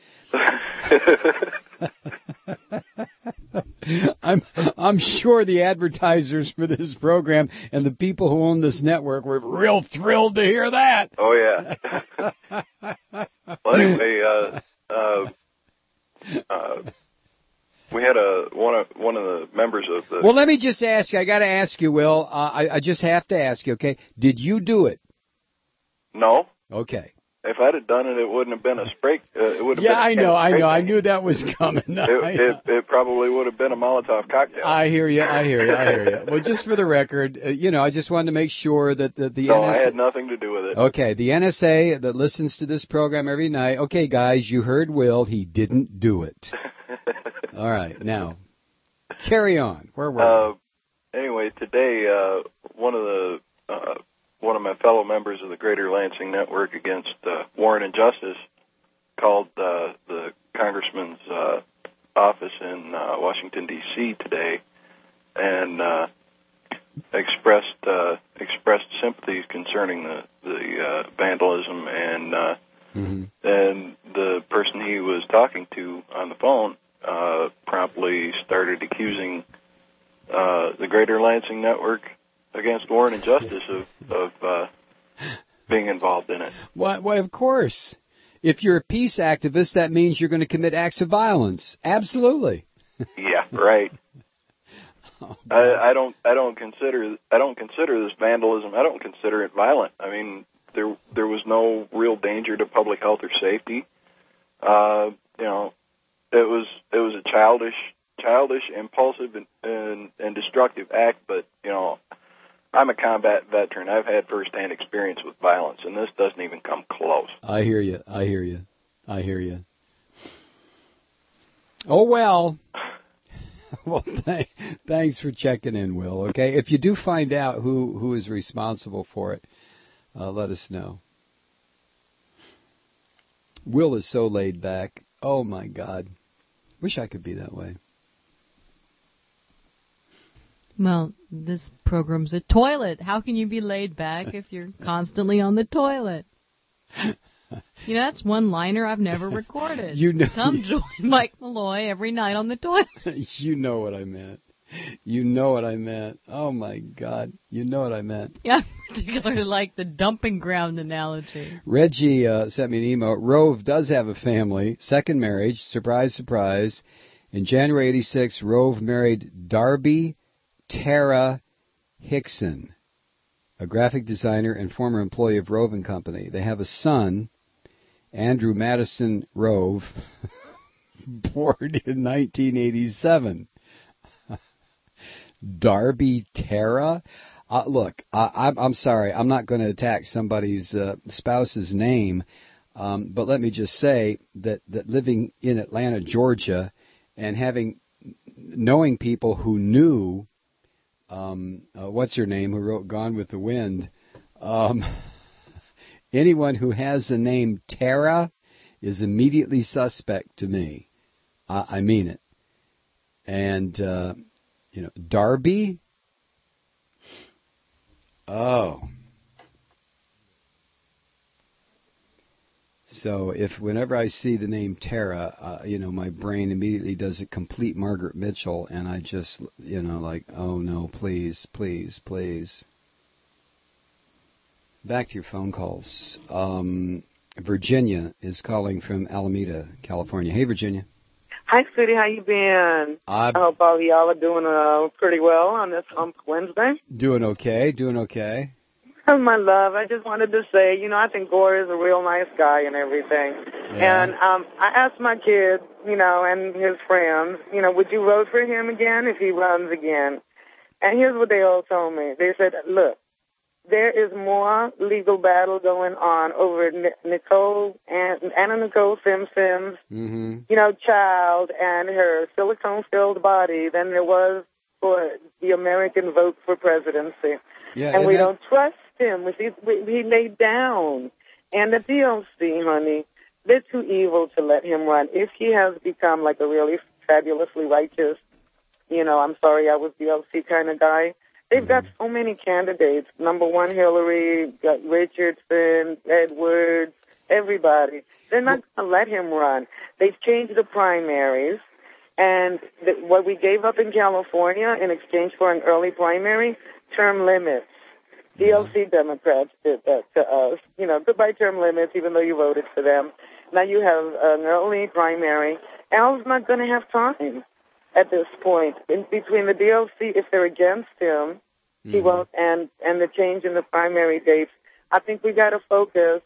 I'm I'm sure the advertisers for this program and the people who own this network were real thrilled to hear that. Oh yeah. Well, anyway, uh, uh, uh, we had a one of one of the members of the. Well, let me just ask you. I got to ask you, Will. Uh, I, I just have to ask you. Okay, did you do it? No. Okay. if I'd have done it, it wouldn't have been a spray. Uh, it would have Yeah, been a I know, can of I spray know. I paint. knew that was coming. It, it, it probably would have been a Molotov cocktail. I hear you. I hear you. I hear you. Well, just for the record, uh, you know, I just wanted to make sure that the, the no, N S A... I had nothing to do with it. Okay, the N S A that listens to this program every night. Okay, guys, you heard Will. He didn't do it. All right, now, carry on. Where were Uh, anyway, today, uh, one of the uh, one of my fellow members of the Greater Lansing Network Against uh, War and Injustice called uh, the congressman's uh, office in uh, Washington, D C today and uh, expressed uh, expressed sympathies concerning the the uh, vandalism, and uh, mm-hmm. and the person he was talking to on the phone uh, promptly started accusing uh, the Greater Lansing Network Against War and Injustice of of uh, being involved in it. Why, why, of course. If you're a peace activist, that means you're going to commit acts of violence. Absolutely. Yeah, right. Oh, I, I don't. I don't consider. I don't consider this vandalism. I don't consider it violent. I mean, there there was no real danger to public health or safety. Uh, you know, it was it was a childish, childish, impulsive, and, and and destructive act. But you know, I'm a combat veteran. I've had firsthand experience with violence, and this doesn't even come close. I hear you. I hear you. I hear you. Oh, well. Well, th- thanks for checking in, Will. Okay, if you do find out who, who is responsible for it, uh, let us know. Will is so laid back. Oh, my God. Wish I could be that way. Well, this program's a toilet. How can you be laid back if you're constantly on the toilet? You know, that's one liner I've never recorded. You know, Come join Mike Malloy every night on the toilet. You know what I meant. You know what I meant. Oh, my God. You know what I meant. Yeah, I particularly like the dumping ground analogy. Reggie uh, sent me an email. Rove does have a family. Second marriage. Surprise, surprise. In January eighty-six, Rove married Darby Tara Hickson, a graphic designer and former employee of Rove and Company. They have a son, Andrew Madison Rove, born in nineteen eighty-seven. Darby Tara? Uh, look, I, I'm, I'm sorry. I'm not going to attack somebody's uh, spouse's name, um, but let me just say that, that living in Atlanta, Georgia, and having knowing people who knew Um, uh, what's her name, who wrote Gone with the Wind, um, anyone who has the name Tara is immediately suspect to me. I, I mean it. And, uh, you know, Darby? Oh. So if whenever I see the name Tara, uh, you know, my brain immediately does a complete Margaret Mitchell, and I just, you know, like, oh no, please, please, please. Back to your phone calls. Um, Virginia is calling from Alameda, California. Hey, Virginia. Hi, sweetie. How you been? I'm I hope all of y'all are doing uh, pretty well on this Hump Wednesday. doing okay, doing okay. My love, I just wanted to say, you know, I think Gore is a real nice guy and everything. Yeah. And um, I asked my kid, you know, and his friends, you know, would you vote for him again if he runs again? And here's what they all told me. They said, look, there is more legal battle going on over N- Nicole and Anna Nicole Simpson's, Mm-hmm. you know, child and her silicone-filled body than there was for the American vote for presidency. Yeah, and we that- don't trust him. We, we, he laid down. And the D L C, honey, they're too evil to let him run. If he has become like a really fabulously righteous, you know, I'm sorry, I was D L C kind of guy, they've got so many candidates. Number one, Hillary, got Richardson, Edwards, everybody. They're not going to let him run. They've changed the primaries. And the, what we gave up in California in exchange for an early primary, term limits. D L C Democrats did that to us. You know, goodbye term limits, even though you voted for them. Now you have an early primary. Al's not going to have time at this point. In between the D L C, if they're against him, he won't, and, and the change in the primary dates, I think we got to focus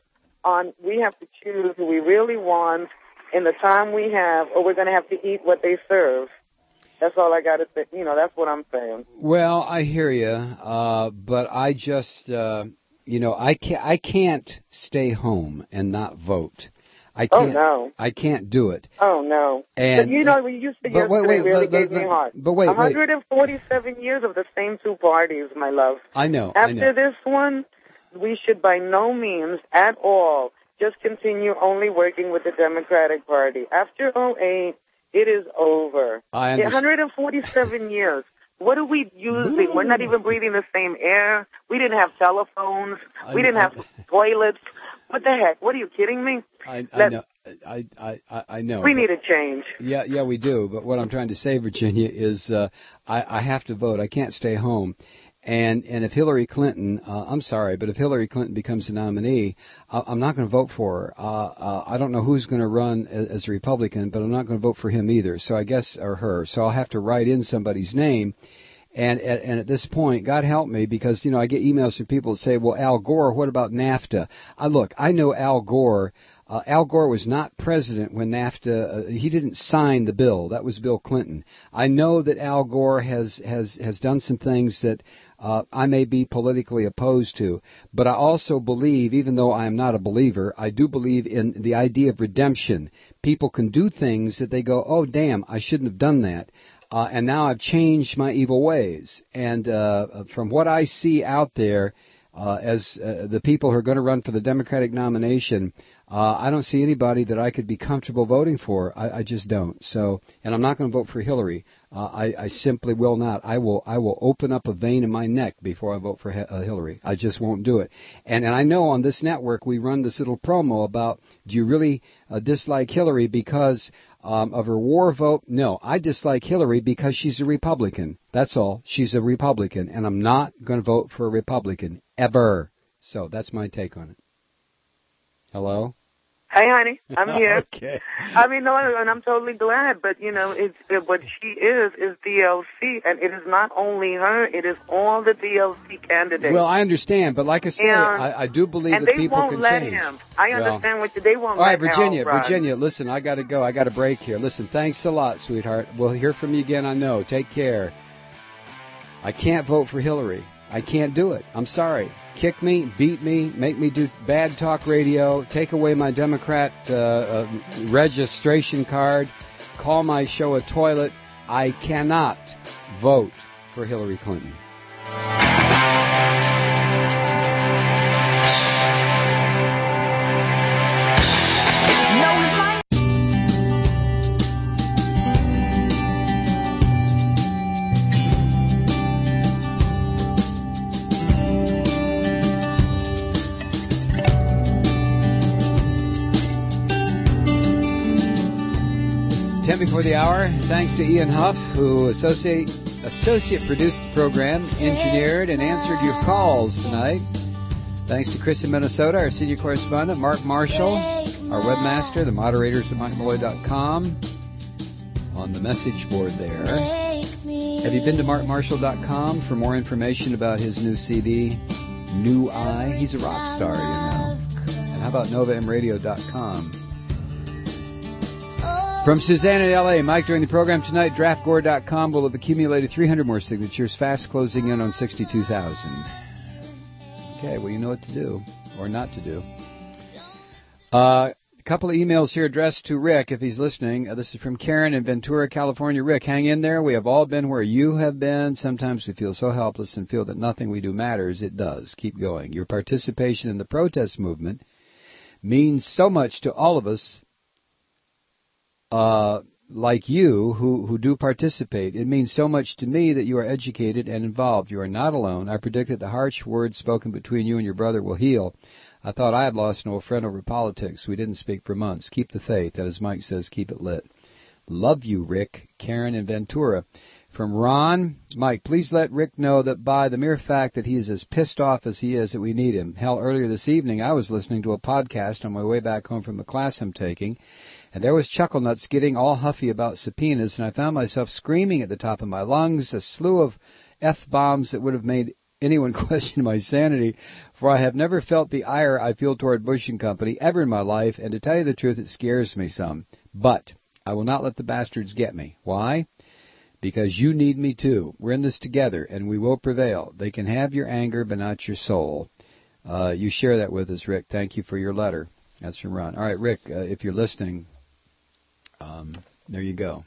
on, we have to choose who we really want in the time we have, or we're going to have to eat what they serve. That's all I got to say. You know, that's what I'm saying. Well, I hear you, uh, but I just, uh, you know, I can't, I can't stay home and not vote. I can't, oh, no. I can't do it. Oh, no. And, but you know, when you said but yesterday wait, wait, really but, gave but, me heart. But wait, wait. one hundred forty-seven years of the same two parties, my love. I know, After I know. this one, we should by no means at all just continue only working with the Democratic Party. After oh eight, it is over. I understand. one hundred forty-seven years. What are we using? We're not even breathing the same air. We didn't have telephones. We didn't have toilets. What the heck? What are you kidding me? I, I Let- know. I, I, I I know. We but- need a change. Yeah, yeah, we do. But what I'm trying to say, Virginia, is uh, I, I have to vote. I can't stay home. And and if Hillary Clinton, uh, I'm sorry, but if Hillary Clinton becomes the nominee, I, I'm not going to vote for her. Uh, uh, I don't know who's going to run as, as a Republican, but I'm not going to vote for him either. So I guess, or her. So I'll have to write in somebody's name. And at, and at this point, God help me, because, you know, I get emails from people that say, well, Al Gore, what about NAFTA? I look, I know Al Gore. Uh, Al Gore was not president when NAFTA, uh, he didn't sign the bill. That was Bill Clinton. I know that Al Gore has, has, has done some things that uh, I may be politically opposed to, but I also believe, even though I am not a believer, I do believe in the idea of redemption. People can do things that they go, oh, damn, I shouldn't have done that. Uh, and now I've changed my evil ways. And uh, from what I see out there, uh, as uh, the people who are going to run for the Democratic nomination, uh, I don't see anybody that I could be comfortable voting for. I, I just don't. So, and I'm not going to vote for Hillary. Uh, I, I simply will not. I will. I will open up a vein in my neck before I vote for he- uh, Hillary. I just won't do it. And and I know on this network we run this little promo about, do you really uh, dislike Hillary because Um, of her war vote? No, I dislike Hillary because she's a Republican. That's all. She's a Republican, and I'm not going to vote for a Republican, ever. So that's my take on it. Hello? Hey, honey, I'm here. Okay. I mean, no, and I'm totally glad, but, you know, it's it, what she is is D L C, and it is not only her, it is all the D L C candidates. Well, I understand, but like I say, And- I, I do believe and that they people won't can let change. him. I Well, understand what you, they won't all right, let Virginia, Al run. Virginia, listen, I got to go. I got a break here. Listen, thanks a lot, sweetheart. We'll hear from you again, I know. Take care. I can't vote for Hillary. I can't do it. I'm sorry. Kick me, beat me, make me do bad talk radio, take away my Democrat uh, uh, registration card, call my show a toilet. I cannot vote for Hillary Clinton. ten before the hour. Thanks to Ian Huff, who associate associate produced the program, engineered, and answered your calls tonight. Thanks to Chris in Minnesota, our senior correspondent, Mark Marshall, our webmaster, the moderators at mike malloy dot com, on the message board there. Have you been to mark marshall dot com for more information about his new C D, New Eye? He's a rock star, you know. And how about nova m radio dot com? From Suzanne in L A, Mike, during the program tonight, draft gore dot com will have accumulated three hundred more signatures, fast closing in on sixty-two thousand. Okay, well, you know what to do, or not to do. Uh, a couple of emails here addressed to Rick, if he's listening. Uh, this is from Karen in Ventura, California. Rick, hang in there. We have all been where you have been. Sometimes we feel so helpless and feel that nothing we do matters. It does. Keep going. Your participation in the protest movement means so much to all of us, uh, like you, who, who do participate. It means so much to me that you are educated and involved. You are not alone. I predict that the harsh words spoken between you and your brother will heal. I thought I had lost an old friend over politics. We didn't speak for months. Keep the faith. And as Mike says, keep it lit. Love you, Rick. Karen in Ventura. From Ron, Mike, please let Rick know that by the mere fact that he is as pissed off as he is that we need him. Hell, earlier this evening I was listening to a podcast on my way back home from the class I'm taking, and there was Chuckle Nuts getting all huffy about subpoenas, and I found myself screaming at the top of my lungs a slew of F-bombs that would have made anyone question my sanity, for I have never felt the ire I feel toward Bush and Company ever in my life, and to tell you the truth, it scares me some. But I will not let the bastards get me. Why? Because you need me too. We're in this together, and we will prevail. They can have your anger, but not your soul. Uh, you share that with us, Rick. Thank you for your letter. That's from Ron. All right, Rick, uh, if you're listening, um, there you go.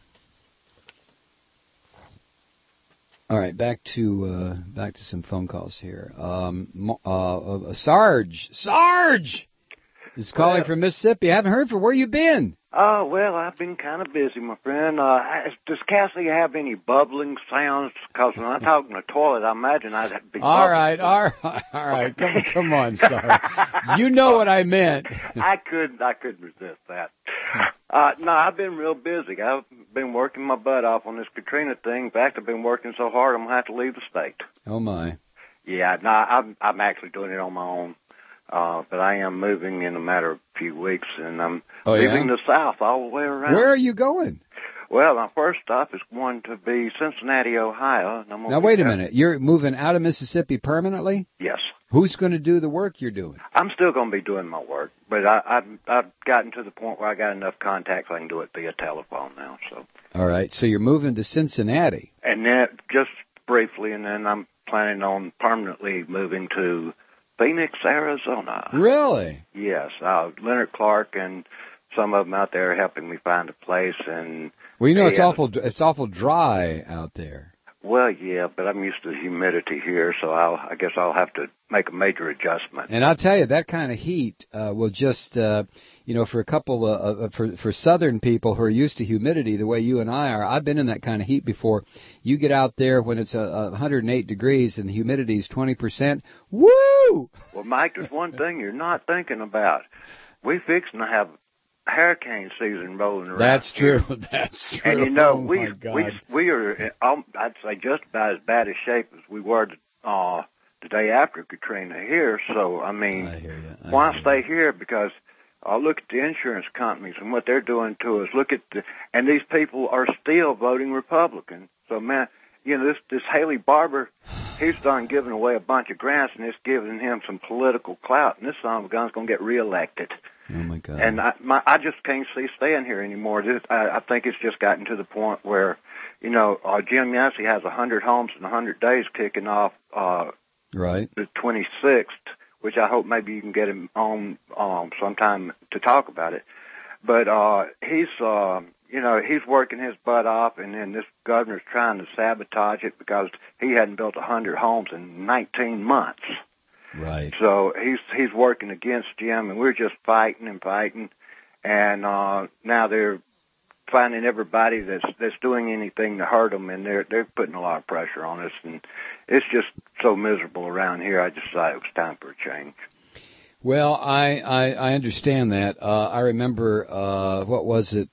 All right, back to uh, back to some phone calls here. Um, uh, uh, Sarge, Sarge is calling well, from Mississippi. I haven't heard from. Where you been? Oh, well, I've been kind of busy, my friend. Uh, does Cassie have any bubbling sounds? Because when I talk in the toilet, I imagine I'd be All bubbling. right, all right, all right. Come, come on, Sarge. You know what I meant. I couldn't, I couldn't resist that. Uh, no, I've been real busy. I've been working my butt off on this Katrina thing. In fact, I've been working so hard, I'm going to have to leave the state. Oh, my. Yeah, no, I'm, I'm actually doing it on my own. Uh, but I am moving in a matter of a few weeks, and I'm oh, leaving yeah? the South all the way around. Where are you going? Well, my first stop is going to be Cincinnati, Ohio. And I'm now, wait a minute. You're moving out of Mississippi permanently? Yes. Who's going to do the work you're doing? I'm still going to be doing my work, but I, I've, I've gotten to the point where I got enough contacts I can do it via telephone now. So. All right. So you're moving to Cincinnati. And then just briefly, and then I'm planning on permanently moving to Phoenix, Arizona. Really? Yes. Uh, Leonard Clark and some of them out there are helping me find a place. And well, you know, it's yeah, awful. It's awful dry out there. Well, yeah, but I'm used to the humidity here, so I'll, I guess I'll have to make a major adjustment. And I'll tell you, that kind of heat uh, will just, uh, you know, for a couple of, uh, for for southern people who are used to humidity the way you and I are, I've been in that kind of heat before. You get out there when it's uh, one hundred eight degrees and the humidity is twenty percent. Woo! Well, Mike, there's one thing you're not thinking about. We fixing to have hurricane season rolling around. That's true. Here. That's true. And you know, oh we we we are, um, I'd say, just about as bad a shape as we were uh, the day after Katrina here. So I mean, I hear you. I why hear stay here? Because uh, look at the insurance companies and what they're doing to us. Look at the, and these people are still voting Republican. So man, you know, this this Haley Barbour, he's done giving away a bunch of grants, and it's giving him some political clout. And this son of a gun's going to get reelected. Oh my God! And I, my, I just can't see staying here anymore. This, I, I think it's just gotten to the point where, you know, uh, Jim Yancey has a hundred homes in a hundred days kicking off uh, right the twenty-sixth, which I hope maybe you can get him on um, sometime to talk about it. But uh, he's, uh, you know, he's working his butt off, and then this governor's trying to sabotage it because he hadn't built a hundred homes in nineteen months. Right. So he's he's working against Jim, and we're just fighting and fighting, and uh, now they're finding everybody that's that's doing anything to hurt them, and they're they're putting a lot of pressure on us, and it's just so miserable around here. I just thought it was time for a change. Well, I, I, I understand that. Uh, I remember, uh, what was it?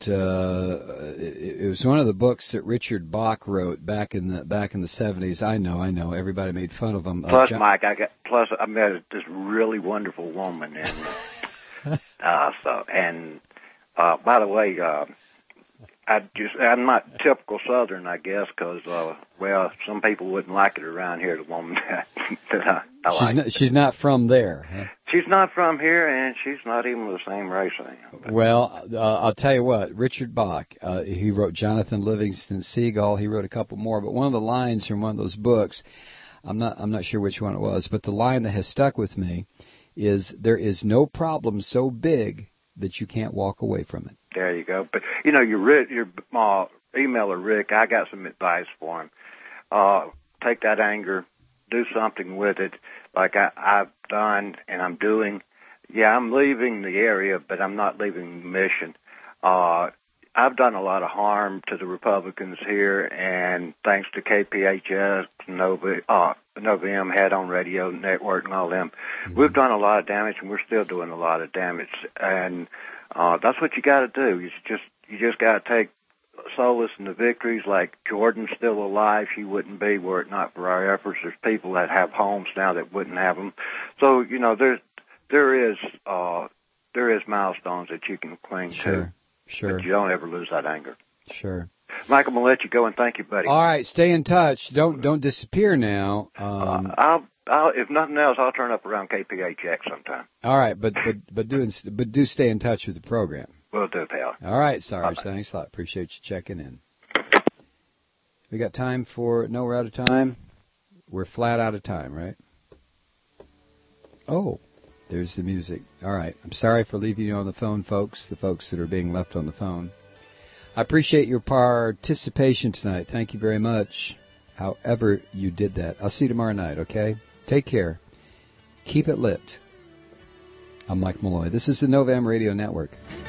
Uh, it? It was one of the books that Richard Bach wrote back in the back in the seventies. I know, I know. Everybody made fun of him. Plus, uh, John- Mike, I got plus I met this really wonderful woman, and uh, so and uh, by the way, uh, I just I'm not typical Southern, I guess, because uh, well, some people wouldn't like it around here. The woman that, that I, I she's like. not, she's not from there. Huh? She's not from here, and she's not even the same race I am. Well, uh, I'll tell you what, Richard Bach, uh, he wrote Jonathan Livingston Seagull. He wrote a couple more, but one of the lines from one of those books, I'm not I'm not sure which one it was, but the line that has stuck with me is, there is no problem so big that you can't walk away from it. There you go. But, you know, your, your uh, emailer, Rick, I got some advice for him. Uh, take that anger, do something with it, like I, I've done and I'm doing. Yeah, I'm leaving the area, but I'm not leaving the mission. Uh, I've done a lot of harm to the Republicans here, and thanks to K P H S, Nova, uh, Nova M, Head on Radio Network, and all them, mm-hmm. we've done a lot of damage, and we're still doing a lot of damage. And uh, that's what you got to do. You just you just got to take solace in the victories. Like Jordan's still alive; she wouldn't be were it not for our efforts. There's people that have homes now that wouldn't have them. So you know, there's there is uh, there is milestones that you can cling sure. to. Sure. But you don't ever lose that anger. Sure. Michael, I'm going to let you go, and thank you, buddy. All right, stay in touch. Don't don't disappear now. Um, uh, I'll, I'll, if nothing else, I'll turn up around K P H X sometime. All right, but but but do but do stay in touch with the program. Will do, pal. All right, Sarge. Bye-bye. Thanks a lot. Appreciate you checking in. We got time for... No, we're out of time. We're flat out of time, right? Oh, there's the music. All right. I'm sorry for leaving you on the phone, folks, the folks that are being left on the phone. I appreciate your participation tonight. Thank you very much, however you did that. I'll see you tomorrow night, okay? Take care. Keep it lit. I'm Mike Malloy. This is the Novam Radio Network.